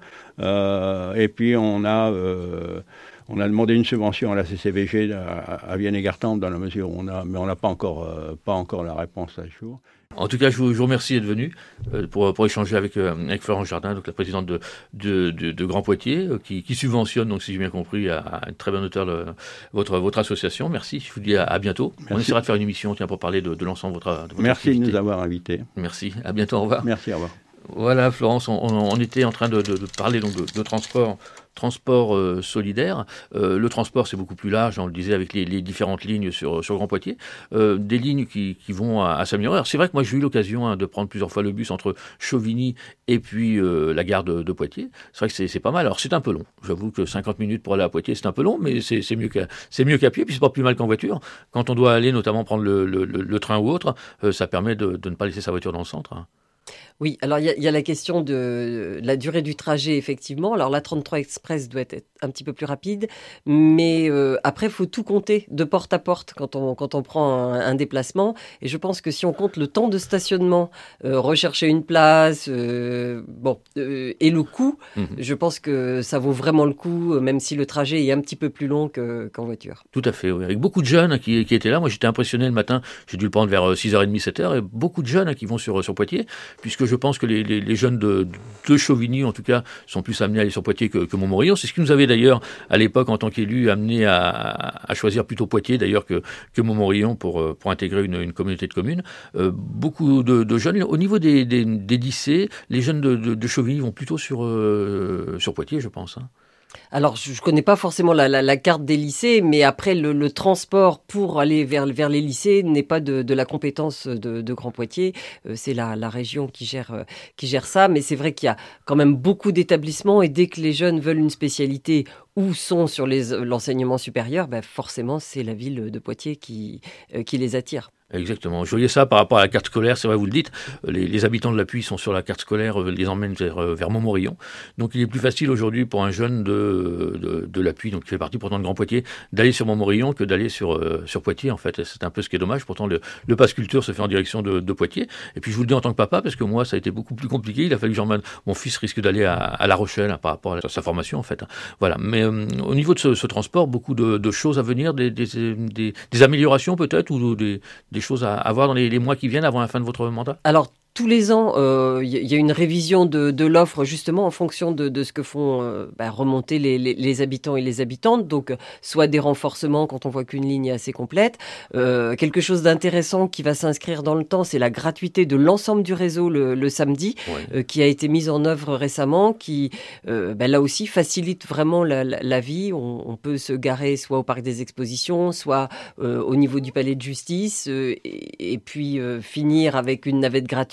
Euh, et puis, on a... euh, on a demandé une subvention à la C C V G à, à Vienne-et-Gartempe, dans la mesure où on a, mais on n'a pas encore, euh, pas encore la réponse à ce jour. En tout cas, je vous, je vous remercie d'être venu euh, pour, pour échanger avec, euh, avec Florence Jardin, donc la présidente de, de, de, de Grand Poitiers, euh, qui, qui subventionne, donc si j'ai bien compris, à, à une très bonne hauteur le- votre, votre association. Merci. Je vous dis à, à bientôt. On Merci. essaiera de faire une émission tiens, pour parler de, de l'ensemble de votre, de votre Merci de activité. nous avoir invités. Merci. À bientôt. Au revoir. Merci, au revoir. Voilà, Florence, on, on- on était en train de, de- de parler donc de, de transport, transport euh, solidaire. Euh, le transport, c'est beaucoup plus large, on le disait, avec les, les différentes lignes sur, sur Grand Poitiers. Euh, des lignes qui, qui vont à, à s'améliorer. Alors, c'est vrai que moi, j'ai eu l'occasion hein, de prendre plusieurs fois le bus entre Chauvigny et puis euh, la gare de, de Poitiers. C'est vrai que c'est, c'est pas mal. Alors, c'est un peu long. J'avoue que cinquante minutes pour aller à Poitiers, c'est un peu long, mais c'est, c'est mieux qu'à, c'est mieux qu'à pied, puis c'est pas plus mal qu'en voiture. Quand on doit aller, notamment prendre le, le- le- le train ou autre, euh, ça permet de, de ne pas laisser sa voiture dans le centre, hein. Oui, alors il y, a- il y a la question de la durée du trajet, effectivement. Alors la trente-trois Express doit être un petit peu plus rapide, mais euh, après, il faut tout compter de porte à porte quand on, quand on prend un, un déplacement. Et je pense que si on compte le temps de stationnement, euh, rechercher une place, euh, bon, euh, et le coût, Mhm. je pense que ça vaut vraiment le coup, euh, même si le trajet est un petit peu plus long que, qu'en voiture. Tout à fait, oui. Avec beaucoup de jeunes hein, qui, qui étaient là. Moi, j'étais impressionné le matin. J'ai dû le prendre vers euh, six heures trente, sept heures. Et beaucoup de jeunes hein, qui vont sur, sur Poitiers, puisque je pense que les, les, les jeunes de, de Chauvigny, en tout cas, sont plus amenés à aller sur Poitiers que, que Montmorillon. C'est ce qui nous avait d'ailleurs, à l'époque, en tant qu'élus, amené à, à choisir plutôt Poitiers, d'ailleurs, que, que Montmorillon pour, euh, pour intégrer une, une communauté de communes. Euh, beaucoup de, de jeunes. Au niveau des, des, des lycées, les jeunes de, de, de Chauvigny vont plutôt sur, euh, sur Poitiers, je pense, hein. Alors, je ne connais pas forcément la, la, la carte des lycées, mais après, le, le transport pour aller vers, vers les lycées n'est pas de, de la compétence de, de Grand Poitiers. Euh, c'est la, la région qui gère, euh, qui gère ça. Mais c'est vrai qu'il y a quand même beaucoup d'établissements et dès que les jeunes veulent une spécialité ou sont sur les, l'enseignement supérieur, ben forcément, c'est la ville de Poitiers qui, euh, qui les attire. Exactement. Je voyais ça par rapport à la carte scolaire, c'est vrai, vous le dites. Les, les habitants de l'Appui sont sur la carte scolaire, euh, les emmènent vers, euh, vers Montmorillon. Donc il est plus facile aujourd'hui pour un jeune de, de, de l'Appui, donc qui fait partie pourtant de Grand Poitiers, d'aller sur Montmorillon que d'aller sur, euh, sur Poitiers, en fait. C'est un peu ce qui est dommage. Pourtant, le, le pass culture se fait en direction de, de Poitiers. Et puis je vous le dis en tant que papa, parce que moi, ça a été beaucoup plus compliqué. Il a fallu que j'emmène. Mon fils risque d'aller à, à La Rochelle hein, par rapport à sa formation, en fait. Voilà. Mais euh, au niveau de ce, ce transport, beaucoup de, de choses à venir, des, des, des, des améliorations peut-être, ou des, des choses à, à voir dans les, les mois qui viennent avant la fin de votre mandat? Alors, tous les ans, il euh, y, y a une révision de, de l'offre justement en fonction de, de ce que font euh, bah, remonter les, les, les habitants et les habitantes. Donc, euh, soit des renforcements quand on voit qu'une ligne est assez complète. Euh, quelque chose d'intéressant qui va s'inscrire dans le temps, c'est la gratuité de l'ensemble du réseau le, le samedi, Ouais. euh, qui a été mise en œuvre récemment, qui euh, bah, là aussi facilite vraiment la, la, la vie. On, on peut se garer soit au parc des expositions, soit euh, au niveau du palais de justice, euh, et, et puis euh, finir avec une navette gratuite.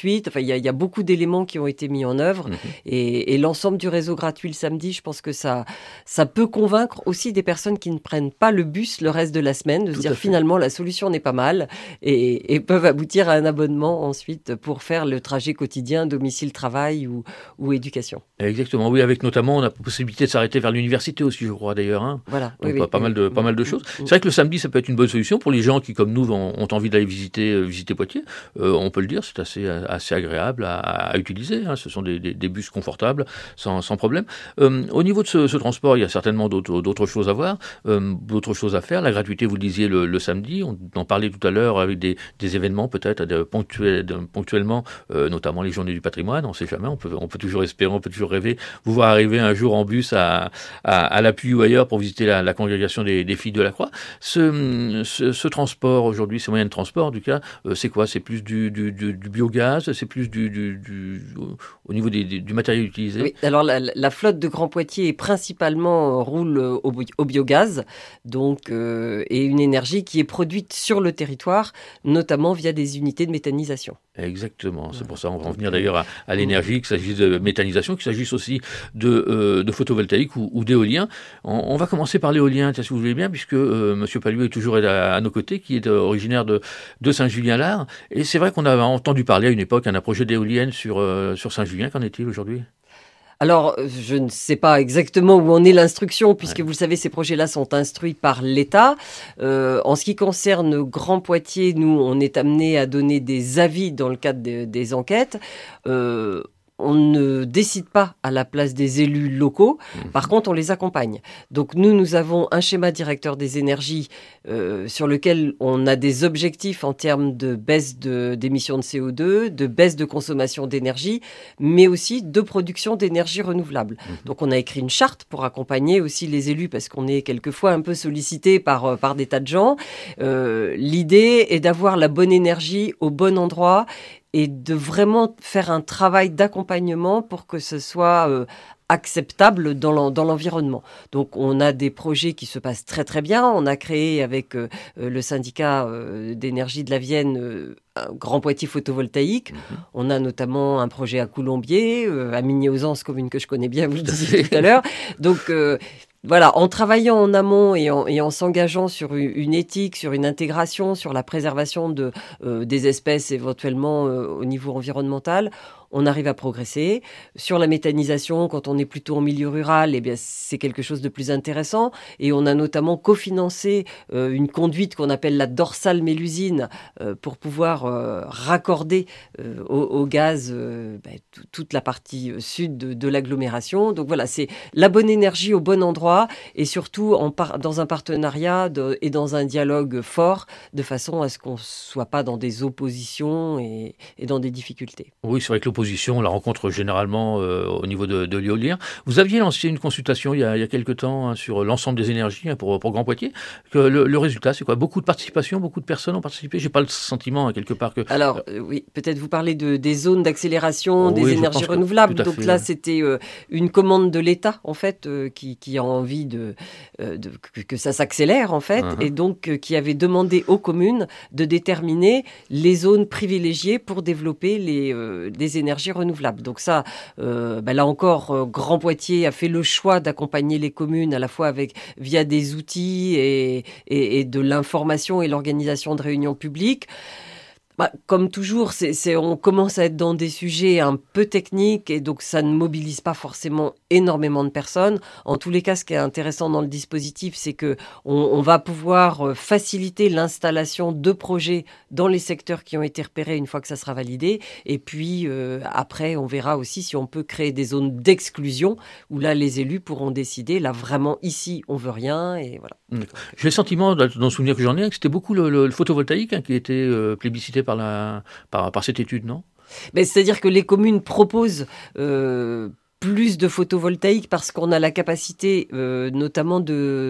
gratuite. Enfin, il y, a- il y a beaucoup d'éléments qui ont été mis en œuvre. Mhm. Et, et l'ensemble du réseau gratuit le samedi, je pense que ça, ça peut convaincre aussi des personnes qui ne prennent pas le bus le reste de la semaine, de Tout se à dire fait. finalement la solution n'est pas mal et, et peuvent aboutir à un abonnement ensuite pour faire le trajet quotidien domicile-travail ou, ou éducation. Exactement, oui, avec notamment, on a la possibilité de s'arrêter vers l'université aussi, je crois d'ailleurs. Hein. Voilà. Donc, Oui, pas, oui, pas oui, mal de, oui. pas mal de Mm, choses. mm, C'est vrai que le samedi, ça peut être une bonne solution pour les gens qui, comme nous, ont, ont envie d'aller visiter, euh, visiter Poitiers. Euh, on peut le dire, c'est assez, assez agréable à, à utiliser. Hein. Ce sont des, des, des bus confortables, sans, sans problème. Euh, au niveau de ce, ce transport, il y a certainement d'autres, d'autres choses à voir, euh, d'autres choses à faire. La gratuité, vous le disiez, le, le samedi, on en parlait tout à l'heure avec des, des événements peut-être de, ponctuel, de, ponctuellement, euh, notamment les journées du patrimoine. On ne sait jamais, on peut, on peut toujours espérer, on peut toujours rêver, vous voir arriver un jour en bus à, à, à l'Appui ou ailleurs pour visiter la, la congrégation des, des filles de la Croix. Ce, ce, ce transport aujourd'hui, ces moyens de transport, en tout cas, euh, c'est quoi? C'est plus du, du, du, du biogaz, c'est plus du, du, du, au niveau des, des, du matériel utilisé? Oui, alors la, la flotte de Grand Poitiers est principalement euh, roule euh, au, bi- au biogaz, donc euh, et une énergie qui est produite sur le territoire, notamment via des unités de méthanisation. Exactement, c'est Voilà. pour ça on va en Donc, venir euh, d'ailleurs à, à l'énergie, qu'il s'agisse de méthanisation, qu'il s'agisse aussi de, euh, de photovoltaïque ou, ou d'éolien. On, on va commencer par l'éolien, tiens, si vous voulez bien, puisque euh, M. Palluet est toujours à, à nos côtés, qui est euh, originaire de, de Saint-Julien-Lard. Et c'est vrai qu'on avait entendu parler à une époque d'un projet d'éolienne sur, euh, sur Saint-Julien. Qu'en est-il aujourd'hui? Alors, euh, je ne sais pas exactement où en est l'instruction, puisque Ouais. vous le savez, ces projets-là sont instruits par l'État. Euh, en ce qui concerne Grand Poitiers, nous, on est amené à donner des avis dans le cadre de- des enquêtes. Euh, on ne décide pas à la place des élus locaux, Mhm. par contre, on les accompagne. Donc, nous, nous avons un schéma directeur des énergies euh, sur lequel on a des objectifs en termes de baisse de- d'émissions de C O deux, de baisse de consommation d'énergie, mais aussi de production d'énergie renouvelable. Mhm. Donc on a écrit une charte pour accompagner aussi les élus parce qu'on est quelquefois un peu sollicité par, euh, par des tas de gens. Euh, l'idée est d'avoir la bonne énergie au bon endroit et de vraiment faire un travail d'accompagnement pour que ce soit euh, acceptable dans l'en- dans l'environnement. Donc on a des projets qui se passent très très bien. On a créé avec euh, euh, le syndicat euh, d'énergie de la Vienne euh, un Grand Poitiers photovoltaïque. Mhm. On a notamment un projet à Coulombier, euh, à Migné-aux-Anses, commune que je connais bien, vous le Tout à disiez fait. tout à l'heure. Donc euh, voilà, en travaillant en amont et en, et en s'engageant sur une, une éthique, sur une intégration, sur la préservation de, euh, des espèces éventuellement euh, au niveau environnemental, on arrive à progresser. Sur la méthanisation, quand on est plutôt en milieu rural, eh bien, c'est quelque chose de plus intéressant. Et on a notamment cofinancé euh, une conduite qu'on appelle la dorsale Mélusine euh, pour pouvoir euh, raccorder euh, au, au gaz euh, ben, tout- toute la partie euh, sud de, de l'agglomération. Donc voilà, c'est la bonne énergie au bon endroit et surtout en par- dans un partenariat de- et dans un dialogue fort de façon à ce qu'on ne soit pas dans des oppositions et, et dans des difficultés. Oui, c'est vrai que l'opposition, on la rencontre généralement euh, au niveau de, de l'éolien. Vous aviez lancé une consultation il y a, il y a quelque temps hein, sur l'ensemble des énergies hein, pour, pour Grand Poitiers. Que le, le résultat, c'est quoi? Beaucoup de participation, beaucoup de personnes ont participé. J'ai pas le sentiment hein, quelque part que. Alors euh, oui, peut-être vous parlez de, des zones d'accélération, Oui, des je énergies pense que renouvelables. tout à Donc fait, là, ouais. c'était euh, une commande de l'État en fait euh, qui, qui a envie de, euh, de- que, que ça s'accélère en fait, Mhm. et donc euh, qui avait demandé aux communes de déterminer les zones privilégiées pour développer les euh, des énergies renouvelables. Donc ça, euh, bah là encore, euh, Grand Poitiers a fait le choix d'accompagner les communes à la fois avec via des outils et, et, et de l'information et l'organisation de réunions publiques. Bah, comme toujours, c'est, c'est, on commence à être dans des sujets un peu techniques et donc ça ne mobilise pas forcément énormément de personnes. En tous les cas, ce qui est intéressant dans le dispositif, c'est que on, on va pouvoir euh, faciliter l'installation de projets dans les secteurs qui ont été repérés une fois que ça sera validé. Et puis euh, après, on verra aussi si on peut créer des zones d'exclusion où là, les élus pourront décider. Là, vraiment, ici, on veut rien et voilà. J'ai le sentiment, dans le souvenir que j'en ai, que c'était beaucoup le, le- le photovoltaïque hein, qui était euh, plébiscité par, la, par, par cette étude, non? Ben, c'est-à-dire que les communes proposent euh, plus de photovoltaïque parce qu'on a la capacité euh, notamment de,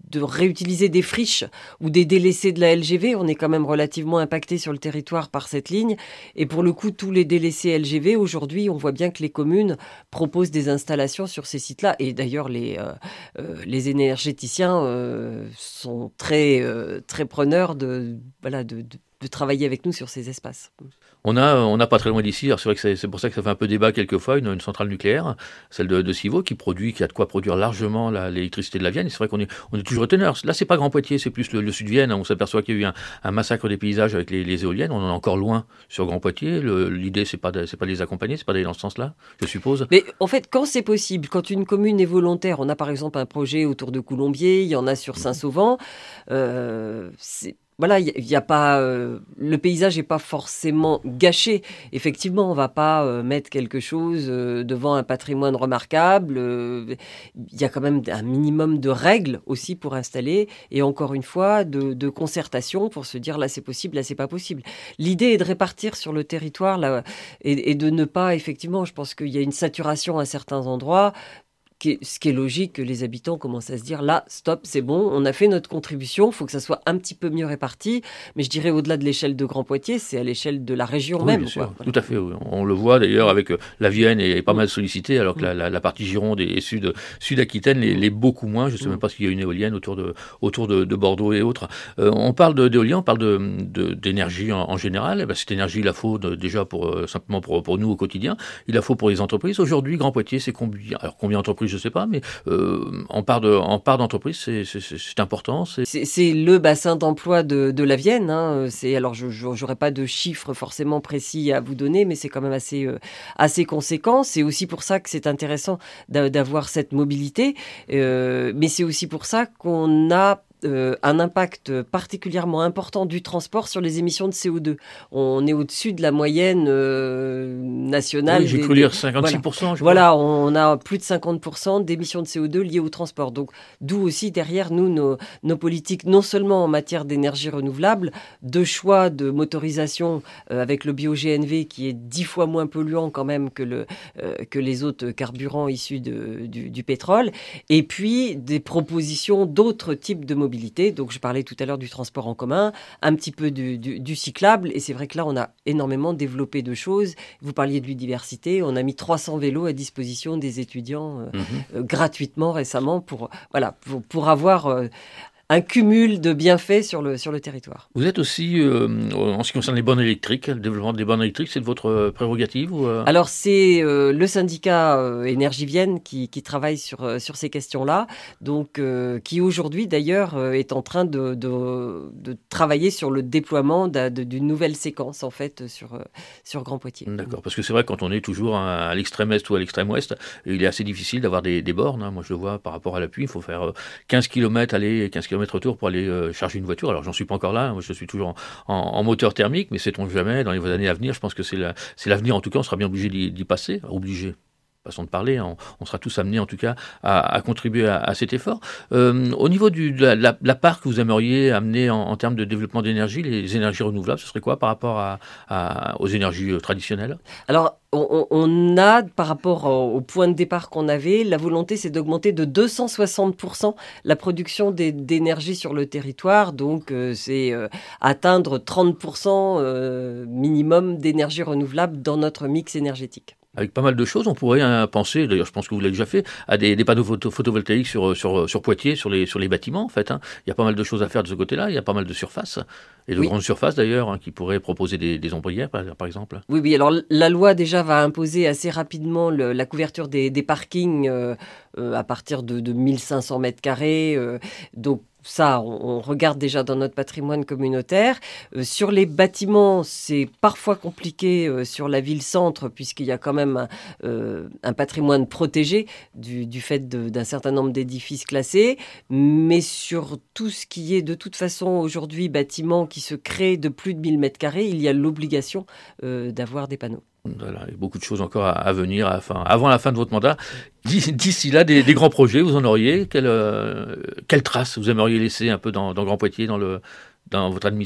de réutiliser des friches ou des délaissés de la L G V. On est quand même relativement impacté sur le territoire par cette ligne. Et pour le coup, tous les délaissés L G V, aujourd'hui, on voit bien que les communes proposent des installations sur ces sites-là. Et d'ailleurs, les, euh, euh, les énergéticiens euh, sont très, euh, très preneurs de, voilà, de, de, de travailler avec nous sur ces espaces. On a, on n'a pas très loin d'ici, alors c'est vrai que c'est, c'est pour ça que ça fait un peu débat quelquefois, une, une centrale nucléaire, celle de, de Civaux, qui produit, qui a de quoi produire largement la, l'électricité de la Vienne. Et c'est vrai qu'on est, on est toujours reteneur. Là, c'est pas Grand Poitiers, c'est plus le, le Sud-Vienne. On s'aperçoit qu'il y a eu un, un massacre des paysages avec les, les éoliennes. On en est encore loin sur Grand Poitiers. Le, l'idée, c'est pas de, c'est pas de les accompagner, c'est pas d'aller dans ce sens-là, je suppose. Mais en fait, quand c'est possible, quand une commune est volontaire, on a par exemple un projet autour de Coulombiers, il y en a sur Saint-Sauvent, euh, c'est Voilà, il y, y a pas euh, le paysage n'est pas forcément gâché. Effectivement, on va pas euh, mettre quelque chose euh, devant un patrimoine remarquable. Il euh, y a quand même un minimum de règles aussi pour installer, et encore une fois de, de concertation pour se dire là c'est possible, là c'est pas possible. L'idée est de répartir sur le territoire là et, et de ne pas effectivement. Je pense qu'il y a une saturation à certains endroits. Qui est, ce qui est logique, que les habitants commencent à se dire là, stop, c'est bon, on a fait notre contribution, il faut que ça soit un petit peu mieux réparti. Mais je dirais au-delà de l'échelle de Grand Poitiers, c'est à l'échelle de la région oui, même. Bien sûr, quoi. Tout à fait. Oui. On le voit d'ailleurs avec euh, la Vienne est pas mal sollicitée, alors que la, la, la partie Gironde et, et Sud, Sud-Aquitaine l'est, l'est beaucoup moins. Je ne sais même pas s'il y a une éolienne autour de, autour de, de Bordeaux et autres. Euh, on parle de, d'éolien, on parle de, de, d'énergie en, en général. Eh ben, cette énergie, il la faut de, déjà pour, euh, simplement pour, pour nous au quotidien. Il la faut pour les entreprises. Aujourd'hui, Grand Poitiers, c'est combien? Alors combien d'entreprises, je ne sais pas, mais Euh, en part de, en part d'entreprise, c'est, c'est, c'est important. C'est... C'est, c'est le bassin d'emploi de, de la Vienne. Hein. C'est, alors, je n'aurai pas de chiffres forcément précis à vous donner, mais c'est quand même assez, euh, assez conséquent. C'est aussi pour ça que c'est intéressant d'a, d'avoir cette mobilité. Euh, mais c'est aussi pour ça qu'on a Euh, un impact particulièrement important du transport sur les émissions de C O deux. On est au-dessus de la moyenne euh, nationale. Oui, j'ai des, cru lire cinquante-six pour cent. Voilà, je voilà on a plus de cinquante pour cent d'émissions de C O deux liées au transport. Donc, d'où aussi derrière nous nos, nos politiques, non seulement en matière d'énergie renouvelable, de choix de motorisation euh, avec le bio-G N V qui est dix fois moins polluant quand même que, le, euh, que les autres carburants issus de, du, du pétrole, et puis des propositions d'autres types de mobilité. Donc, je parlais tout à l'heure du transport en commun, un petit peu du, du, du cyclable. Et c'est vrai que là, on a énormément développé de choses. Vous parliez de biodiversité. On a mis trois cents vélos à disposition des étudiants euh, mmh. euh, gratuitement récemment pour, voilà, pour, pour avoir... Euh, un cumul de bienfaits sur le, sur le territoire. Vous êtes aussi, euh, en ce qui concerne les bornes électriques, le développement des bornes électriques, c'est de votre prérogative ou euh... Alors, c'est euh, le syndicat euh, Énergie Vienne qui, qui travaille sur, euh, sur ces questions-là, donc, euh, qui aujourd'hui, d'ailleurs, euh, est en train de, de, de travailler sur le déploiement de, de, d'une nouvelle séquence, en fait, sur, euh, sur Grand Poitiers. D'accord, parce que c'est vrai que quand on est toujours à, à l'extrême est ou à l'extrême ouest, il est assez difficile d'avoir des, des bornes. Hein. Moi, je le vois par rapport à l'appui, il faut faire quinze kilomètres aller et quinze kilomètres retour pour aller euh, charger une voiture. Alors, j'en suis pas encore là. Moi, je suis toujours en, en, en moteur thermique, mais sait-on jamais, dans les années à venir, je pense que c'est, la, c'est l'avenir. En tout cas, on sera bien obligé d'y, d'y passer. Obligé. Façon de parler, on, on sera tous amenés en tout cas à, à contribuer à, à cet effort. Euh, au niveau du, de, la, de la, la part que vous aimeriez amener en, en termes de développement d'énergie, les énergies renouvelables, ce serait quoi par rapport à, à, aux énergies traditionnelles ? Alors, on, on a, par rapport au, au point de départ qu'on avait, la volonté c'est d'augmenter de deux cent soixante pour cent la production des, d'énergie sur le territoire. Donc, euh, c'est euh, atteindre trente pour cent euh, minimum d'énergie renouvelable dans notre mix énergétique. Avec pas mal de choses, on pourrait hein, penser, d'ailleurs je pense que vous l'avez déjà fait, à des, des panneaux photo, photovoltaïques sur, sur, sur Poitiers, sur les, sur les bâtiments en fait. Hein. Il y a pas mal de choses à faire de ce côté-là, il y a pas mal de surfaces, et de oui. grandes surfaces d'ailleurs, hein, qui pourraient proposer des, des ombrières par, par exemple. Oui, oui, alors la loi déjà va imposer assez rapidement le, la couverture des, des parkings euh, euh, à partir de, de mille cinq cents mètres carrés, euh, donc ça, on regarde déjà dans notre patrimoine communautaire. Euh, sur les bâtiments, c'est parfois compliqué euh, sur la ville-centre, puisqu'il y a quand même un, euh, un patrimoine protégé du, du fait de, d'un certain nombre d'édifices classés. Mais sur tout ce qui est de toute façon aujourd'hui bâtiments qui se créent de plus de mille mètres carrés, il y a l'obligation euh, d'avoir des panneaux. Voilà, il y a beaucoup de choses encore à, à venir à, enfin, avant la fin de votre mandat. D'ici là, des, des grands projets, vous en auriez ? Quelle, euh, quelle trace vous aimeriez laisser un peu dans, dans Grand Poitiers, dans, le, dans votre administration ?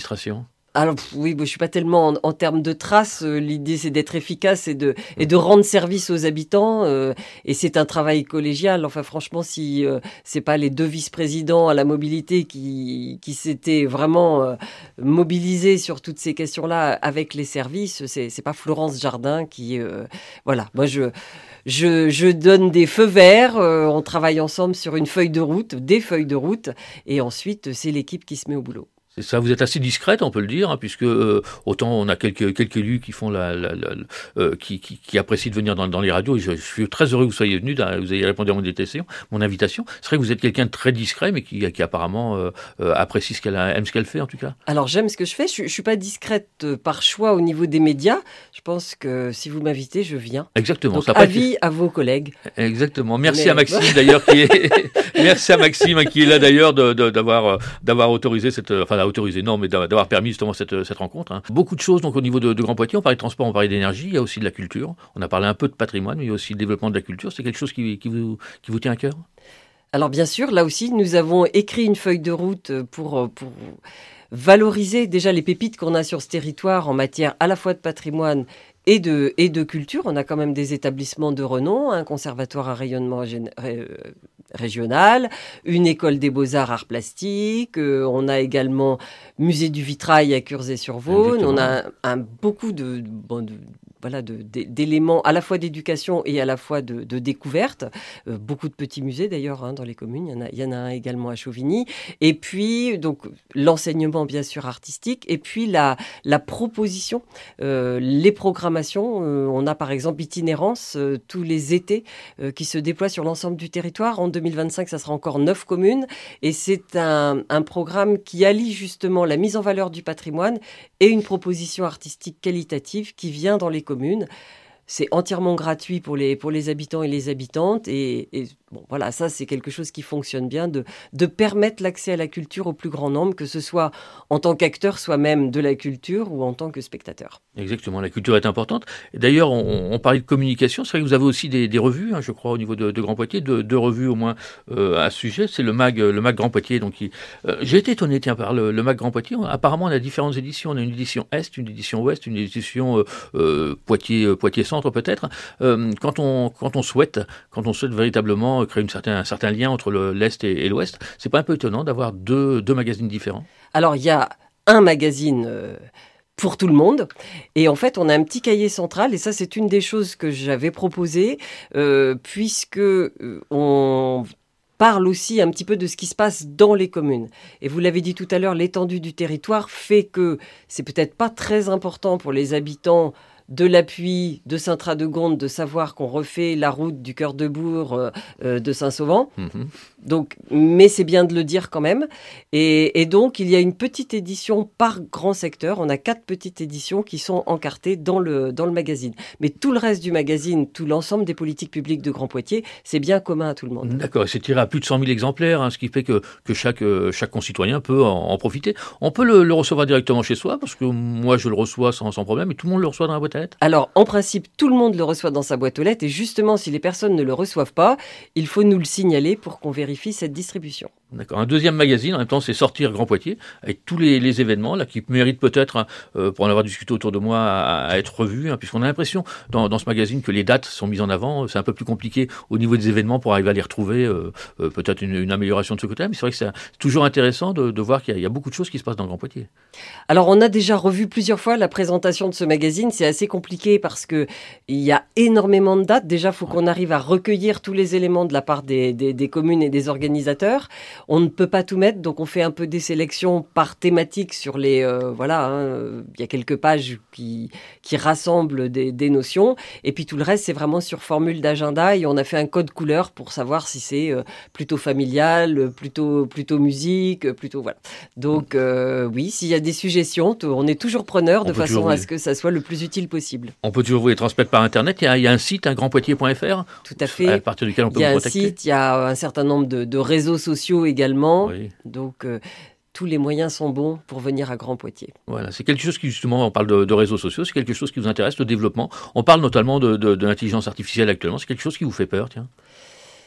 Alors pff, oui, moi, je suis pas tellement en, en termes de traces. euh, L'idée, c'est d'être efficace et de, et de rendre service aux habitants. euh, et c'est un travail collégial. Enfin, franchement, si euh, c'est pas les deux vice-présidents à la mobilité qui, qui s'étaient vraiment euh, mobilisés sur toutes ces questions-là avec les services, c'est, c'est pas Florence Jardin qui, euh, voilà. Moi, je, je, je donne des feux verts. euh, on travaille ensemble sur une feuille de route, des feuilles de route, et ensuite, c'est l'équipe qui se met au boulot. C'est ça, vous êtes assez discrète, on peut le dire, hein, puisque euh, autant on a quelques, quelques élus qui font la, la, la- la- euh, qui, qui, qui apprécient de venir dans, dans les radios. Et je, je suis très heureux que vous soyez venu, vous ayez répondu à mon invitation. Mon invitation. C'est vrai que vous êtes quelqu'un de très discret, mais qui, qui apparemment euh, euh, apprécie ce qu'elle a, aime ce qu'elle fait en tout cas. Alors j'aime ce que je fais, je ne suis pas discrète euh, par choix au niveau des médias. Je pense que si vous m'invitez, je viens. Exactement. Donc ça a pas été- avis à vos collègues. Exactement. Merci Mais- à Maxime d'ailleurs qui est merci à Maxime hein, qui est là d'ailleurs de, de- d'avoir euh, d'avoir autorisé cette enfin d'avoir autorisé non mais d'avoir d'avoir permis justement cette cette rencontre. Hein. Beaucoup de choses donc au niveau de, de Grand Poitiers. On parlait de transport, on parlait d'énergie. Il y a aussi de la culture. On a parlé un peu de patrimoine, mais il y a aussi le développement de la culture. C'est quelque chose qui, qui vous qui vous tient à cœur. Alors bien sûr, là aussi, nous avons écrit une feuille de route pour, pour valoriser déjà les pépites qu'on a sur ce territoire en matière à la fois de patrimoine et de, et de culture. On a quand même des établissements de renom, un conservatoire à rayonnement gén- ré- euh, régional, une école des beaux-arts arts plastiques, euh, on a également musée du vitrail à Curzé-sur-Vaune, on a un, un- beaucoup de, de- bon, de- voilà, de- d'é- d'éléments à la fois d'éducation et à la fois de, de découverte. Euh, beaucoup de petits musées d'ailleurs hein, dans les communes, il y en a, il y en a un également à Chauvigny. Et puis donc l'enseignement bien sûr artistique et puis la, la proposition, euh, les programmations. Euh, on a par exemple Itinérance euh, tous les étés euh, qui se déploie sur l'ensemble du territoire. En deux mille vingt-cinq, ça sera encore neuf communes et c'est un, un programme qui allie justement la mise en valeur du patrimoine et une proposition artistique qualitative qui vient dans les communes. C'est entièrement gratuit pour les, pour les habitants et les habitantes. Et, et bon, voilà, ça, c'est quelque chose qui fonctionne bien, de, de permettre l'accès à la culture au plus grand nombre, que ce soit en tant qu'acteur soi-même de la culture ou en tant que spectateur. Exactement, la culture est importante. Et d'ailleurs, on, on parlait de communication. C'est vrai que vous avez aussi des, des revues, hein, je crois, au niveau de, de Grand Poitiers, deux, deux revues au moins euh, à ce sujet. C'est le mag, le mag Grand Poitiers. Donc, il- euh, j'ai été étonné tiens, par le, le mag Grand Poitiers. Apparemment, on a différentes éditions. On a une édition Est, une édition Ouest, une édition euh, euh, Poitiers, euh, Poitiers Centre peut-être. Euh, quand on quand on souhaite, quand on souhaite véritablement créer une certain, un certain lien entre le, l'Est et, et l'Ouest, c'est pas un peu étonnant d'avoir deux, deux magazines différents. Alors, il y a un magazine euh, pour tout le monde. Et en fait, on a un petit cahier central. Et ça, c'est une des choses que j'avais proposées, euh, puisque euh, on parle aussi un petit peu de ce qui se passe dans les communes. Et vous l'avez dit tout à l'heure, l'étendue du territoire fait que c'est peut-être pas très important pour les habitants de l'Appui, de Saint-Radegonde, de savoir qu'on refait la route du Cœur de Bourg euh, euh, de Saint-Sauvent. Mhm. Donc, mais c'est bien de le dire quand même. Et, et donc, il y a une petite édition par grand secteur. On a quatre petites éditions qui sont encartées dans le, dans le magazine. Mais tout le reste du magazine, tout l'ensemble des politiques publiques de Grand Poitiers, c'est bien commun à tout le monde. D'accord, et c'est tiré à plus de cent mille exemplaires, hein, ce qui fait que, que chaque, euh, chaque concitoyen peut en, en profiter. On peut le, le recevoir directement chez soi, parce que moi je le reçois sans, sans problème, et tout le monde le reçoit dans la boîte à lettres. Alors, en principe, tout le monde le reçoit dans sa boîte aux lettres. Et justement, si les personnes ne le reçoivent pas, il faut nous le signaler pour qu'on vérifie cette distribution. D'accord. Un deuxième magazine, en même temps, c'est Sortir Grand Poitiers, avec tous les, les événements là qui méritent peut-être, hein, euh, pour en avoir discuté autour de moi, à, à être revus, hein, puisqu'on a l'impression dans, dans ce magazine que les dates sont mises en avant. C'est un peu plus compliqué au niveau des événements pour arriver à les retrouver. Euh, euh, peut-être une, une amélioration de ce côté-là, mais c'est vrai que c'est toujours intéressant de, de voir qu'il y, a, il y a beaucoup de choses qui se passent dans Grand Poitiers. Alors, on a déjà revu plusieurs fois la présentation de ce magazine. C'est assez compliqué parce que il y a énormément de dates. Déjà, il faut qu'on arrive à recueillir tous les éléments de la part des, des, des communes et des organisateurs. On ne peut pas tout mettre, donc on fait un peu des sélections par thématique sur les... Euh, voilà, hein, il y a quelques pages qui, qui rassemblent des, des notions. Et puis tout le reste, c'est vraiment sur formule d'agenda. Et on a fait un code couleur pour savoir si c'est euh, plutôt familial, plutôt, plutôt musique, plutôt... Voilà. Donc euh, oui, s'il y a des suggestions, t- on est toujours preneur de On peut façon toujours, à oui. ce que ça soit le plus utile possible. On peut toujours vous les transmettre par Internet. Il y a, il y a un site, un grandpoitiers point f r, Tout à fait. à partir duquel on peut Il y a vous un contacter. site, il y a un certain nombre de, de réseaux sociaux également. Oui. Donc, euh, tous les moyens sont bons pour venir à Grand Poitiers. Voilà, c'est quelque chose qui, justement, on parle de, de réseaux sociaux, c'est quelque chose qui vous intéresse, le développement. On parle notamment de, de, de l'intelligence artificielle actuellement, c'est quelque chose qui vous fait peur, tiens.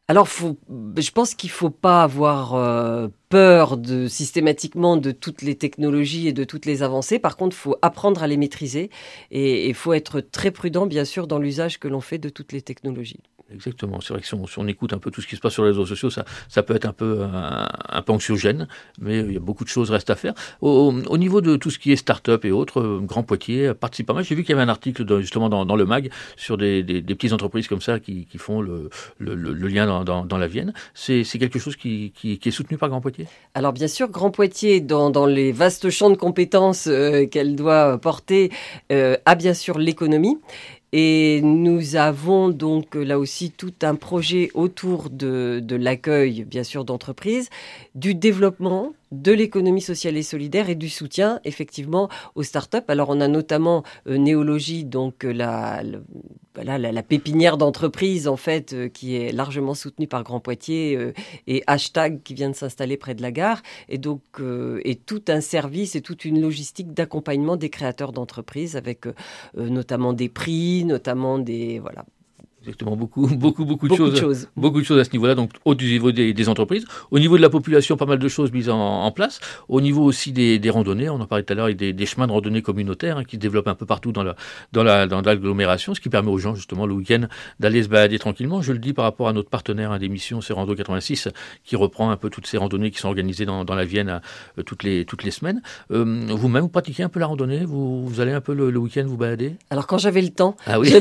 Alors, faut, je pense qu'il ne faut pas avoir euh, peur de, systématiquement de toutes les technologies et de toutes les avancées. Par contre, il faut apprendre à les maîtriser et il faut être très prudent, bien sûr, dans l'usage que l'on fait de toutes les technologies. Exactement. C'est vrai que si on, si on écoute un peu tout ce qui se passe sur les réseaux sociaux, ça, ça peut être un peu, un, un peu anxiogène, mais il y a beaucoup de choses restent à faire. Au, au niveau de tout ce qui est start-up et autres, euh, Grand Poitiers participe pas mal. J'ai vu qu'il y avait un article de, justement dans, dans le mag sur des, des, des petites entreprises comme ça qui, qui font le, le, le, le lien dans, dans, dans la Vienne. C'est, c'est quelque chose qui, qui, qui est soutenu par Grand Poitiers? Alors bien sûr, Grand Poitiers, dans, dans les vastes champs de compétences euh, qu'elle doit porter, euh, a bien sûr l'économie. Et nous avons donc là aussi tout un projet autour de, de l'accueil, bien sûr, d'entreprises, du développement, de l'économie sociale et solidaire et du soutien, effectivement, aux startups. Alors, on a notamment euh, Néologie, donc euh, la, le, voilà, la, la pépinière d'entreprise, en fait, euh, qui est largement soutenue par Grand Poitiers, euh, et Hashtag, qui vient de s'installer près de la gare, et donc, euh, et tout un service et toute une logistique d'accompagnement des créateurs d'entreprises, avec euh, euh, notamment des prix, notamment des... Voilà. Exactement, beaucoup, beaucoup, beaucoup de Beaucoup choses, de choses. beaucoup de choses à ce niveau-là. Donc, au niveau des, des entreprises, au niveau de la population, pas mal de choses mises en, en place. Au niveau aussi des, des randonnées, on en parlait tout à l'heure, avec des, des chemins de randonnée communautaires hein, qui se développent un peu partout dans, la, dans, la, dans l'agglomération, ce qui permet aux gens justement le week-end d'aller se balader tranquillement. Je le dis par rapport à notre partenaire hein, d'émission, c'est Rando quatre-vingt-six, qui reprend un peu toutes ces randonnées qui sont organisées dans, dans la Vienne à, euh, toutes les toutes les semaines. Euh, vous-même, vous pratiquez un peu la randonnée, vous, vous allez un peu le, le week-end vous balader? Alors quand j'avais le temps. Ah oui.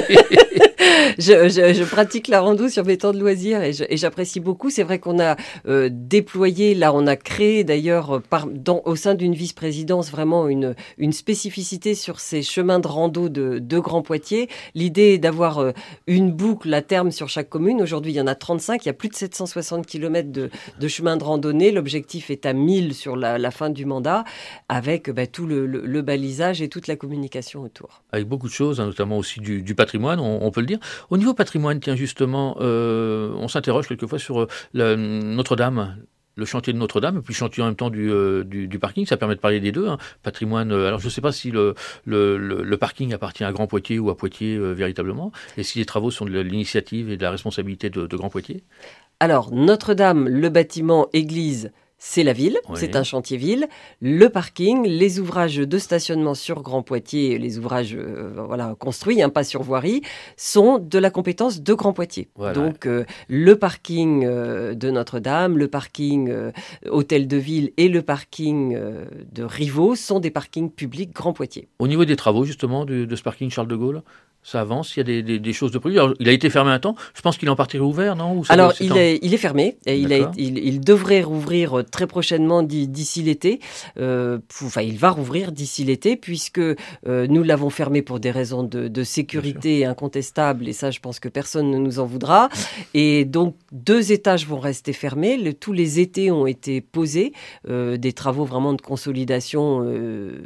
Je, je, je pratique la rando sur mes temps de loisirs et, je, et j'apprécie beaucoup. C'est vrai qu'on a euh, déployé, là on a créé d'ailleurs par, dans, au sein d'une vice-présidence vraiment une, une spécificité sur ces chemins de rando de, de Grand Poitiers. L'idée est d'avoir euh, une boucle à terme sur chaque commune. Aujourd'hui il y en a trente-cinq, il y a plus de sept cent soixante kilomètres de, de chemins de randonnée. L'objectif est à mille sur la, la fin du mandat avec bah, tout le, le, le balisage et toute la communication autour. Avec beaucoup de choses, hein, notamment aussi du, du patrimoine, on, on peut le dire. Au niveau patrimoine, tiens, justement, euh, on s'interroge quelquefois sur euh, la, Notre-Dame, le chantier de Notre-Dame, et puis le chantier en même temps du, euh, du, du parking. Ça permet de parler des deux. Hein. Patrimoine, euh, alors je ne sais pas si le, le, le, le parking appartient à Grand Poitiers ou à Poitiers euh, véritablement, et si les travaux sont de l'initiative et de la responsabilité de, de Grand Poitiers. Alors, Notre-Dame, le bâtiment église, c'est la ville, oui. C'est un chantier ville. Le parking, les ouvrages de stationnement sur Grand Poitiers, les ouvrages euh, voilà, construits, hein, pas sur voirie, sont de la compétence de Grand Poitiers. Voilà. Donc, euh, le parking euh, de Notre-Dame, le parking euh, Hôtel de Ville et le parking euh, de Rivaux sont des parkings publics Grand Poitiers. Au niveau des travaux, justement, de, de ce parking Charles de Gaulle, ça avance, il y a des, des, des choses de prévues. Alors, il a été fermé un temps, je pense qu'il est en partie rouvert, non? Ou ça Alors, doit, il, en... est, il est fermé, et il, a, il, il devrait rouvrir très prochainement d'ici l'été. Euh, enfin, il va rouvrir d'ici l'été, puisque euh, nous l'avons fermé pour des raisons de, de sécurité incontestables, et ça, je pense que personne ne nous en voudra. Et donc, deux étages vont rester fermés. Le, tous les étés ont été posés, euh, des travaux vraiment de consolidation euh,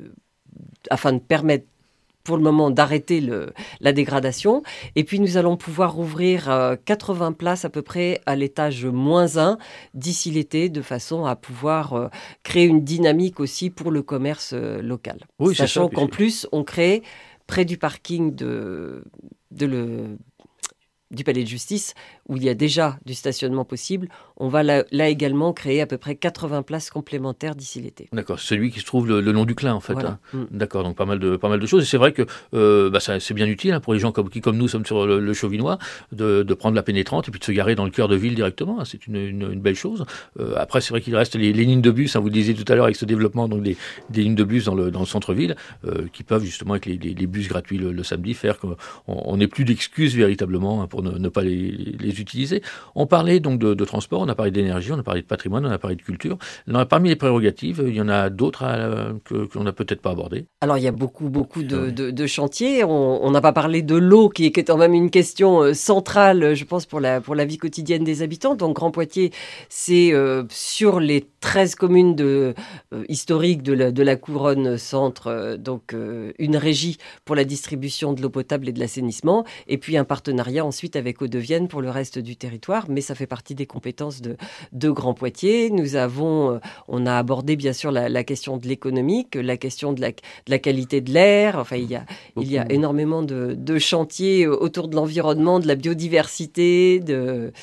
afin de permettre pour le moment d'arrêter le, la dégradation. Et puis nous allons pouvoir ouvrir euh, quatre-vingts places à peu près à l'étage moins un d'ici l'été, de façon à pouvoir euh, créer une dynamique aussi pour le commerce euh, local. Oui, sachant ça, qu'en plus, on crée près du parking de, de le, du Palais de Justice, où il y a déjà du stationnement possible, on va là, là également créer à peu près quatre-vingts places complémentaires d'ici l'été. D'accord, celui qui se trouve le, le long du Clin en fait. Voilà. Hein. Mm. D'accord, donc pas mal de, pas mal de choses. Et c'est vrai que euh, bah, ça, c'est bien utile hein, pour les gens comme, qui, comme nous, sommes sur le, le Chauvinois, de, de prendre la pénétrante et puis de se garer dans le cœur de ville directement. Hein. C'est une, une, une belle chose. Euh, après, c'est vrai qu'il reste les, les lignes de bus, hein, vous le disiez tout à l'heure, avec ce développement donc des, des lignes de bus dans le, dans le centre-ville, euh, qui peuvent justement, avec les, les, les bus gratuits le, le samedi, faire qu'on n'ait plus d'excuses véritablement hein, pour ne, ne pas les, les utiliser. On parlait donc de, de transport, on a parlé d'énergie, on a parlé de patrimoine, on a parlé de culture. Dans, parmi les prérogatives, il y en a d'autres à, que, qu'on n'a peut-être pas abordées. Alors, il y a beaucoup, beaucoup de, de, de chantiers. On n'a pas parlé de l'eau, qui est, qui est quand même une question euh, centrale, je pense, pour la, pour la vie quotidienne des habitants. Donc, Grand Poitiers, c'est euh, sur les treize communes de, euh, historiques de la, de la couronne centre, euh, donc euh, une régie pour la distribution de l'eau potable et de l'assainissement, et puis un partenariat ensuite avec Hauts-de-Vienne pour le reste du territoire, mais ça fait partie des compétences de, de Grand Poitiers. Nous avons, euh, on a abordé bien sûr la, la question de l'économique, la question de la, de la qualité de l'air. Enfin, il y a, il y a énormément de, de chantiers autour de l'environnement, de la biodiversité, de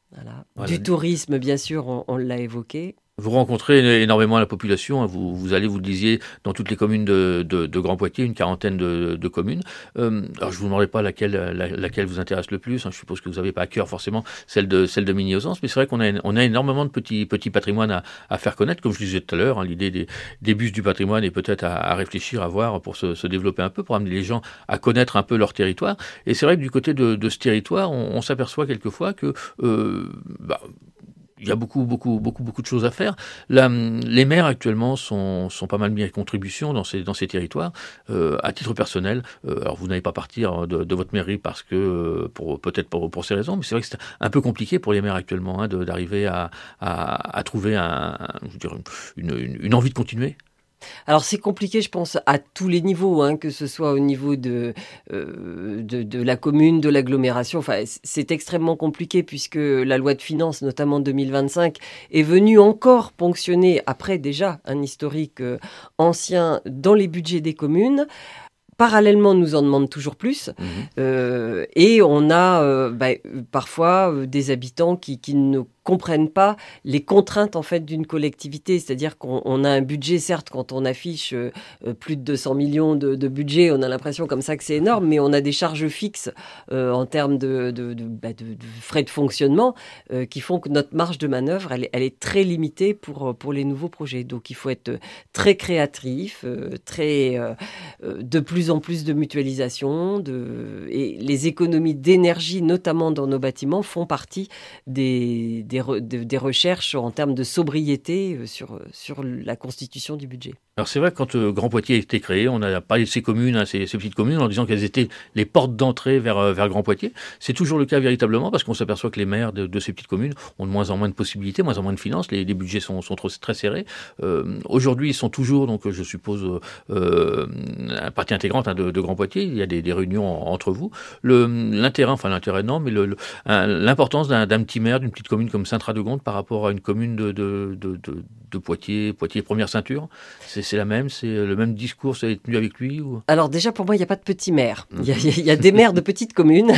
Voilà. Voilà. Du tourisme, bien sûr, on, on l'a évoqué. Vous rencontrez énormément la population, hein. vous, vous allez, vous le disiez, dans toutes les communes de, de, de Grand Poitiers, une quarantaine de, de communes. Euh, alors je ne vous demanderai pas laquelle, la, laquelle vous intéresse le plus, hein. Je suppose que vous n'avez pas à cœur forcément celle de, celle de Migny-aux-Anses, mais c'est vrai qu'on a, on a énormément de petits, petits patrimoines à, à faire connaître, comme je le disais tout à l'heure, hein, l'idée des, des bus du patrimoine est peut-être à, à réfléchir, à voir, pour se, se développer un peu, pour amener les gens à connaître un peu leur territoire. Et c'est vrai que du côté de, de ce territoire, on, on s'aperçoit quelquefois que... Euh, bah, il y a beaucoup, beaucoup, beaucoup, beaucoup de choses à faire. La, les maires actuellement sont, sont pas mal mis à contribution dans ces, dans ces territoires. Euh, à titre personnel, euh, alors vous n'allez pas partir de, de votre mairie parce que, pour, peut-être pour, pour ces raisons, mais c'est vrai que c'est un peu compliqué pour les maires actuellement, hein, de, d'arriver à, à, à trouver un, je veux dire, une, une, une envie de continuer. Alors c'est compliqué, je pense, à tous les niveaux, hein, que ce soit au niveau de, euh, de, de la commune, de l'agglomération. Enfin, c'est extrêmement compliqué puisque la loi de finances, notamment deux mille vingt-cinq, est venue encore ponctionner, après déjà un historique euh, ancien, dans les budgets des communes. Parallèlement, on nous en demande toujours plus. Mmh. Euh, et on a euh, bah, parfois euh, des habitants qui, qui ne comprennent pas les contraintes en fait d'une collectivité, c'est-à-dire qu'on on a un budget, certes, quand on affiche euh, plus de deux cents millions de, de budget, on a l'impression comme ça que c'est énorme, mais on a des charges fixes euh, en termes de, de, de, bah, de, de frais de fonctionnement euh, qui font que notre marge de manœuvre, elle, elle est très limitée pour, pour les nouveaux projets. Donc il faut être très créatif, euh, très, euh, de plus en plus de mutualisation, de, et les économies d'énergie, notamment dans nos bâtiments, font partie des, des Des, des recherches en termes de sobriété sur, sur la constitution du budget. Alors c'est vrai que quand euh, Grand Poitiers a été créé, on a parlé de ces communes, hein, ces, ces petites communes, en disant qu'elles étaient les portes d'entrée vers, euh, vers Grand Poitiers. C'est toujours le cas véritablement, parce qu'on s'aperçoit que les maires de, de ces petites communes ont de moins en moins de possibilités, moins en moins de finances, les, les budgets sont, sont trop, très serrés. Euh, aujourd'hui, ils sont toujours, donc je suppose, euh, partie intégrante, hein, de, de Grand Poitiers. Il y a des, des réunions en, entre vous. Le, l'intérêt, enfin l'intérêt non, mais le, le, un, l'importance d'un, d'un petit maire d'une petite commune comme Saint-Radegonde par rapport à une commune de, de, de, de, de Poitiers, Poitiers première ceinture, c'est, c'est la même, c'est le même discours, ça a été tenu avec lui ou... Alors déjà, pour moi, il n'y a pas de petits maires. Il y a, il y a des maires de petites communes,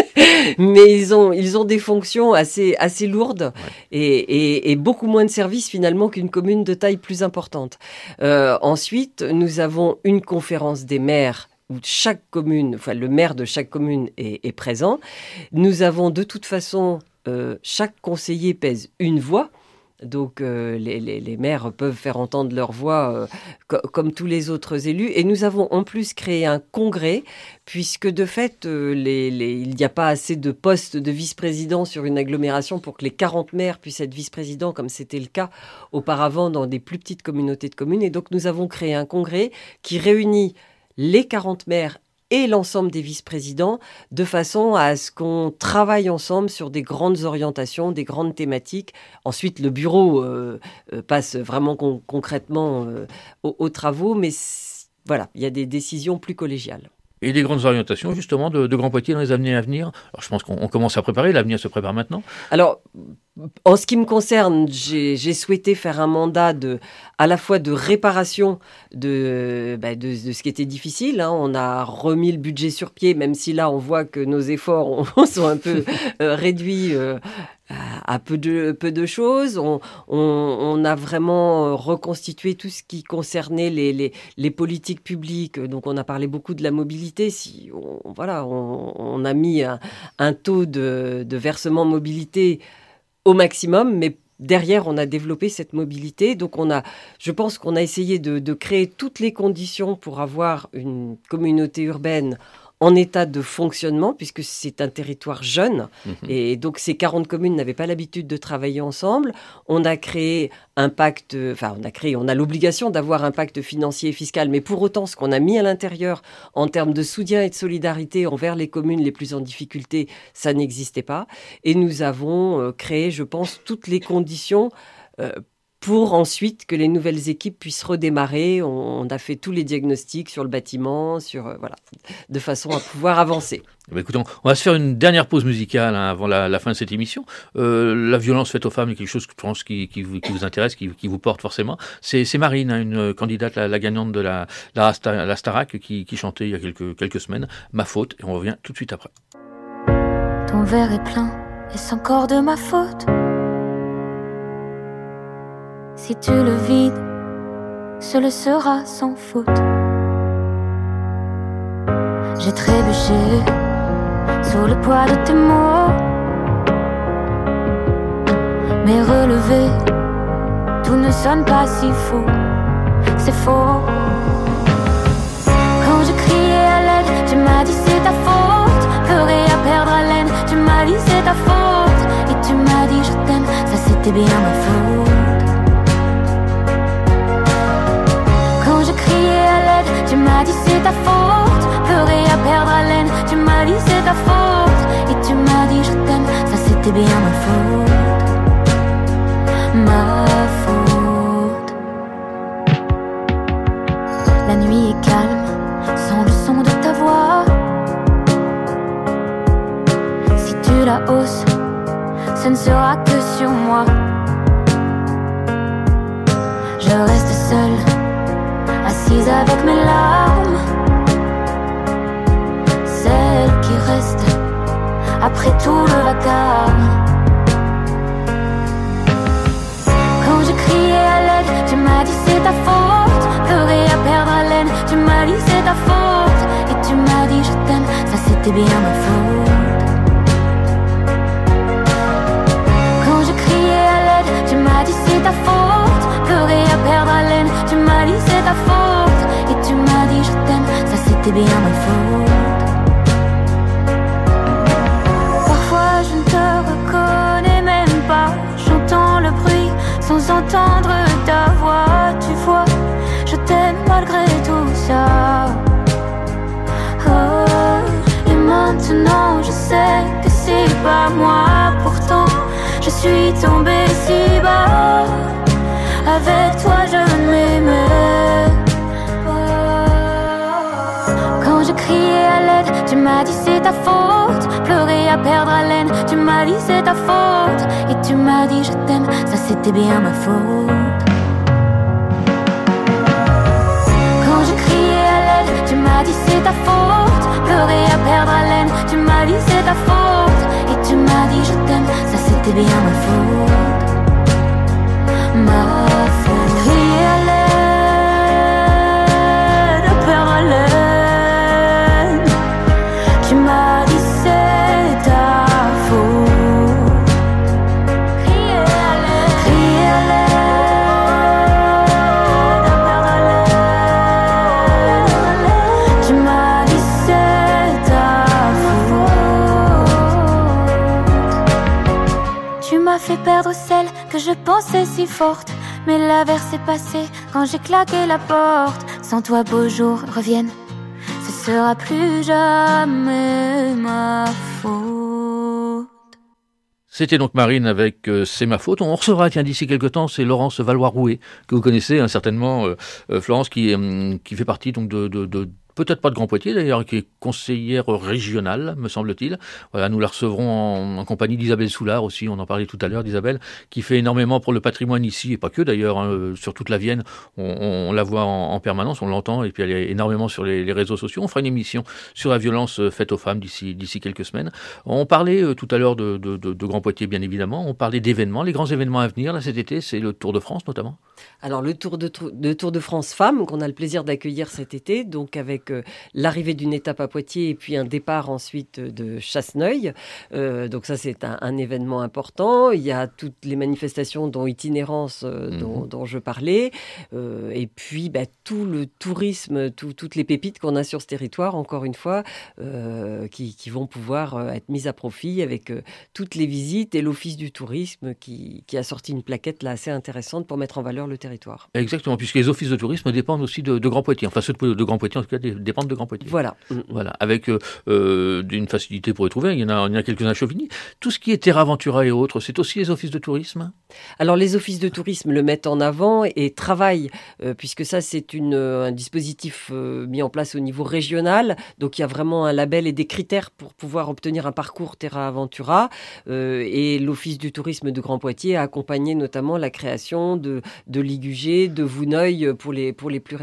mais ils ont, ils ont des fonctions assez, assez lourdes, ouais. et, et, et beaucoup moins de services finalement qu'une commune de taille plus importante. Euh, ensuite, nous avons une conférence des maires où chaque commune, enfin le maire de chaque commune est, est présent. Nous avons de toute façon, euh, chaque conseiller pèse une voix. Donc euh, les, les, les maires peuvent faire entendre leur voix euh, co- comme tous les autres élus. Et nous avons en plus créé un congrès, puisque de fait, euh, les, les, il n'y a pas assez de postes de vice-président sur une agglomération pour que les quarante maires puissent être vice-présidents, comme c'était le cas auparavant dans des plus petites communautés de communes. Et donc nous avons créé un congrès qui réunit les quarante maires et l'ensemble des vice-présidents, de façon à ce qu'on travaille ensemble sur des grandes orientations, des grandes thématiques. Ensuite, le bureau euh, euh, passe vraiment con- concrètement euh, aux, aux travaux, mais voilà, il y a des décisions plus collégiales. Et des grandes orientations, justement, de, de Grand Poitiers dans les années à venir. Alors, je pense qu'on on commence à préparer, l'avenir se prépare maintenant. Alors, en ce qui me concerne, j'ai, j'ai souhaité faire un mandat de, à la fois de réparation de, bah de, de ce qui était difficile. Hein. On a remis le budget sur pied, même si là, on voit que nos efforts on, sont un peu euh, réduits euh, à peu de, peu de choses. On, on, on a vraiment reconstitué tout ce qui concernait les, les, les politiques publiques. Donc, on a parlé beaucoup de la mobilité. Si on, voilà, on, on a mis un, un taux de, de versement mobilité au maximum, mais derrière, on a développé cette mobilité. Donc, on a, je pense qu'on a essayé de, de créer toutes les conditions pour avoir une communauté urbaine en état de fonctionnement, puisque c'est un territoire jeune. Mmh. Et donc, ces quarante communes n'avaient pas l'habitude de travailler ensemble. On a créé un pacte, enfin, on a créé, on a l'obligation d'avoir un pacte financier et fiscal, mais pour autant, ce qu'on a mis à l'intérieur en termes de soutien et de solidarité envers les communes les plus en difficulté, ça n'existait pas. Et nous avons euh, créé, je pense, toutes les conditions euh, pour ensuite que les nouvelles équipes puissent redémarrer. On, on a fait tous les diagnostics sur le bâtiment, sur, euh, voilà, de façon à pouvoir avancer. Bah écoutons, on va se faire une dernière pause musicale, hein, avant la, la fin de cette émission. Euh, la violence faite aux femmes est quelque chose que je pense qui, qui, vous, qui vous intéresse, qui, qui vous porte forcément. C'est, c'est Marine, hein, une candidate, la, la gagnante de la, la, la Starac, qui, qui chantait il y a quelques, quelques semaines « Ma faute ». Et on revient tout de suite après. Ton verre est plein, Est-ce encore de ma faute? Si tu le vides, ce le sera sans faute. J'ai trébuché sous le poids de tes mots, mais relevé, tout ne sonne pas si faux. C'est faux. Quand je criais à l'aide, tu m'as dit c'est ta faute. Pleurer à perdre haleine, tu m'as dit c'est ta faute. Et tu m'as dit je t'aime, ça c'était bien ma faute. Quand je criais à l'aide, tu m'as dit c'est ta faute. Pleurer à perdre haleine, tu m'as dit c'est ta faute. Et tu m'as dit je t'aime, ça c'était bien ma faute. Ma faute. La nuit est calme, sans le son de ta voix. Si tu la hausses, ce ne sera que sur moi. Je reste seule, assise avec mes larmes, celles qui restent après tout le vacarme. Quand je criais à l'aide, tu m'as dit c'est ta faute. Pleurer à perdre haleine, tu m'as dit c'est ta faute. Et tu m'as dit je t'aime, ça c'était bien ma faute. Quand je criais à l'aide, tu m'as dit c'est ta faute. Pleurer à perdre haleine, tu m'as dit c'est ta faute. Et tu m'as dit je t'aime, ça c'était bien ma faute. Parfois je ne te reconnais même pas. J'entends le bruit sans entendre ta voix. Tu vois, je t'aime malgré tout ça. Oh, et maintenant je sais que c'est pas moi. Pourtant je suis tombée si bas. Avec toi je m'aimais. Quand je criais à l'aide, tu m'as dit c'est ta faute. Pleurer à perdre haleine, tu m'as dit c'est ta faute. Et tu m'as dit je t'aime, ça c'était bien ma faute. Quand je criais à l'aide, tu m'as dit c'est ta faute. Pleurer à perdre haleine, tu m'as dit c'est ta faute. Et tu m'as dit je t'aime, ça c'était bien ma faute. Ma faute. Crier à l'aide, perdre haleine, tu m'as dit c'est ta faute. Crier à l'aide, crier à l'aide, perdre haleine, tu m'as dit c'est ta faute. Tu m'as fait perdre celle que je pensais si forte. Mais l'averse est passée quand j'ai claqué la porte. Sans toi beaux jours reviennent, ce sera plus jamais ma faute. C'était donc Marine avec euh, C'est ma faute. On recevra, tiens, d'ici quelques temps, c'est Laurence Valois-Rouet, que vous connaissez hein, certainement, euh, euh, Florence, qui, euh, qui fait partie donc de... de, de peut-être pas de Grand Poitiers d'ailleurs, qui est conseillère régionale, me semble-t-il. Voilà, nous la recevrons en, en compagnie d'Isabelle Soulard aussi, on en parlait tout à l'heure d'Isabelle, qui fait énormément pour le patrimoine ici, et pas que d'ailleurs, hein, sur toute la Vienne, on, on, on la voit en, en permanence, on l'entend, et puis elle est énormément sur les, les réseaux sociaux. On fera une émission sur la violence faite aux femmes d'ici, d'ici quelques semaines. On parlait euh, tout à l'heure de, de, de, de Grand Poitiers, bien évidemment, on parlait d'événements, les grands événements à venir, là cet été, c'est le Tour de France notamment. Alors le Tour de, de Tour de France Femmes, qu'on a le plaisir d'accueillir cet été, donc avec euh, l'arrivée d'une étape à Poitiers et puis un départ ensuite de Chasseneuil. Euh, donc ça, c'est un, un événement important. Il y a toutes les manifestations dont Itinérance, euh, mmh. dont, dont je parlais. Euh, et puis, bah, tout le tourisme, tout, toutes les pépites qu'on a sur ce territoire, encore une fois, euh, qui, qui vont pouvoir euh, être mises à profit avec euh, toutes les visites et l'Office du tourisme qui, qui a sorti une plaquette là assez intéressante pour mettre en valeur le territoire. Exactement, puisque les offices de tourisme dépendent aussi de, de Grand Poitiers. Enfin, ceux de, de Grand Poitiers, en tout cas, dépendent de Grand Poitiers. Voilà. Voilà, avec euh, une facilité pour y trouver. Il y en a, il y en a quelques-uns à Chauvigny. Tout ce qui est Terra Ventura et autres, c'est aussi les offices de tourisme ? Alors, les offices de tourisme le mettent en avant et travaillent, euh, puisque ça, c'est une, un dispositif euh, mis en place au niveau régional. Donc, il y a vraiment un label et des critères pour pouvoir obtenir un parcours Terra Ventura. Euh, et l'Office du tourisme de Grand Poitiers a accompagné notamment la création de, de Ligugé, de Vouneuil pour les, pour les plus récents.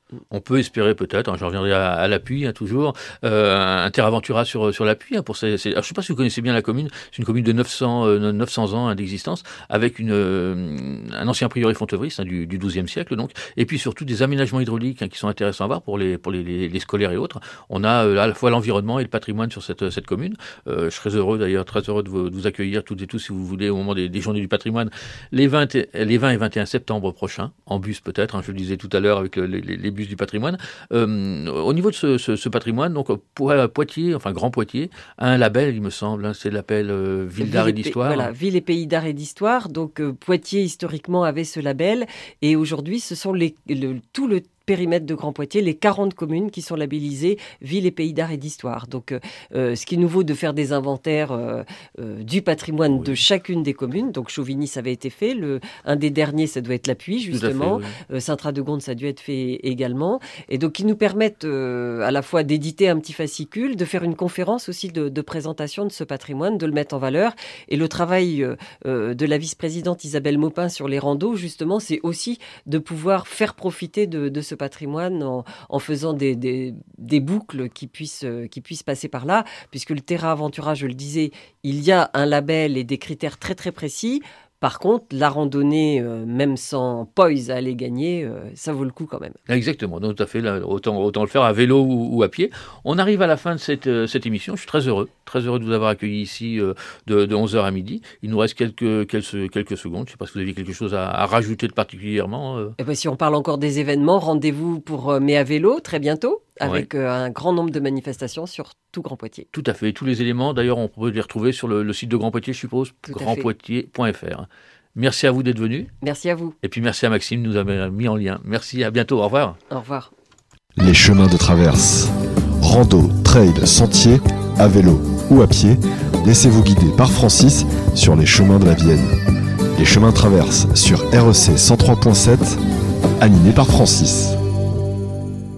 On peut espérer peut-être, hein, je reviendrai à, à l'appui, hein, toujours, euh, un Terre Aventura sur, sur l'appui. Hein, pour ces, ces, alors, je ne sais pas si vous connaissez bien la commune, c'est une commune de neuf cents, euh, neuf cents ans hein, d'existence, avec une, euh, un ancien prieuré fontevraudiste hein, du, du douzième siècle, donc, et puis surtout des aménagements hydrauliques hein, qui sont intéressants à voir pour les, pour les, les, les scolaires et autres. On a euh, à la fois l'environnement et le patrimoine sur cette, cette commune. Euh, je serais heureux d'ailleurs, très heureux de vous, de vous accueillir toutes et tous, si vous voulez, au moment des, des journées du patrimoine, les vingt, et, les vingt et vingt et un septembre prochains, en bus peut-être, hein, je le disais tout à l'heure avec le, les, les bus du patrimoine. Euh, au niveau de ce, ce, ce patrimoine, donc Poitiers, enfin Grand Poitiers, a un label, il me semble, hein, c'est l'appel euh, Ville d'art et d'histoire. Voilà, Ville et pays d'art et d'histoire. Donc euh, Poitiers historiquement avait ce label, et aujourd'hui ce sont les, le, tout le périmètre de Grand Poitiers, les quarante communes qui sont labellisées Ville et pays d'art et d'histoire. Donc, euh, ce qui est nouveau de faire des inventaires euh, euh, du patrimoine oui. de chacune des communes. Donc, Chauvigny, ça avait été fait. Le, un des derniers, ça doit être l'Appui, justement. Fait, oui. euh, Saint-Radegonde, ça a dû être fait également. Et donc, qui nous permettent euh, à la fois d'éditer un petit fascicule, de faire une conférence aussi de, de présentation de ce patrimoine, de le mettre en valeur. Et le travail euh, de la vice-présidente Isabelle Maupin sur les randos, justement, c'est aussi de pouvoir faire profiter de, de ce patrimoine en, en faisant des, des, des boucles qui puissent, qui puissent passer par là, puisque le Terra Aventura, je le disais, il y a un label et des critères très très précis. Par contre, la randonnée, euh, même sans poise à aller gagner, euh, ça vaut le coup quand même. Exactement, donc tout à fait, là, autant, autant le faire à vélo ou, ou à pied. On arrive à la fin de cette, euh, cette émission, je suis très heureux, très heureux de vous avoir accueilli ici euh, de, de onze heures à midi. Il nous reste quelques, quelques, quelques secondes, je ne sais pas si vous aviez quelque chose à, à rajouter de particulièrement. Euh... Eh ben, si on parle encore des événements, rendez-vous pour euh, Mais à vélo, très bientôt, avec ouais. euh, un grand nombre de manifestations sur tout Grand Poitiers. Tout à fait, tous les éléments, d'ailleurs on peut les retrouver sur le, le site de Grand Poitiers, je suppose, grand poitiers point f r. Merci à vous d'être venus. Merci à vous. Et puis merci à Maxime, nous avoir mis en lien. Merci, à bientôt, au revoir. Au revoir. Les chemins de traverse, rando, trail, sentier, à vélo ou à pied, laissez-vous guider par Francis sur les chemins de la Vienne. Les chemins de traverse sur R E C cent trois point sept, animé par Francis.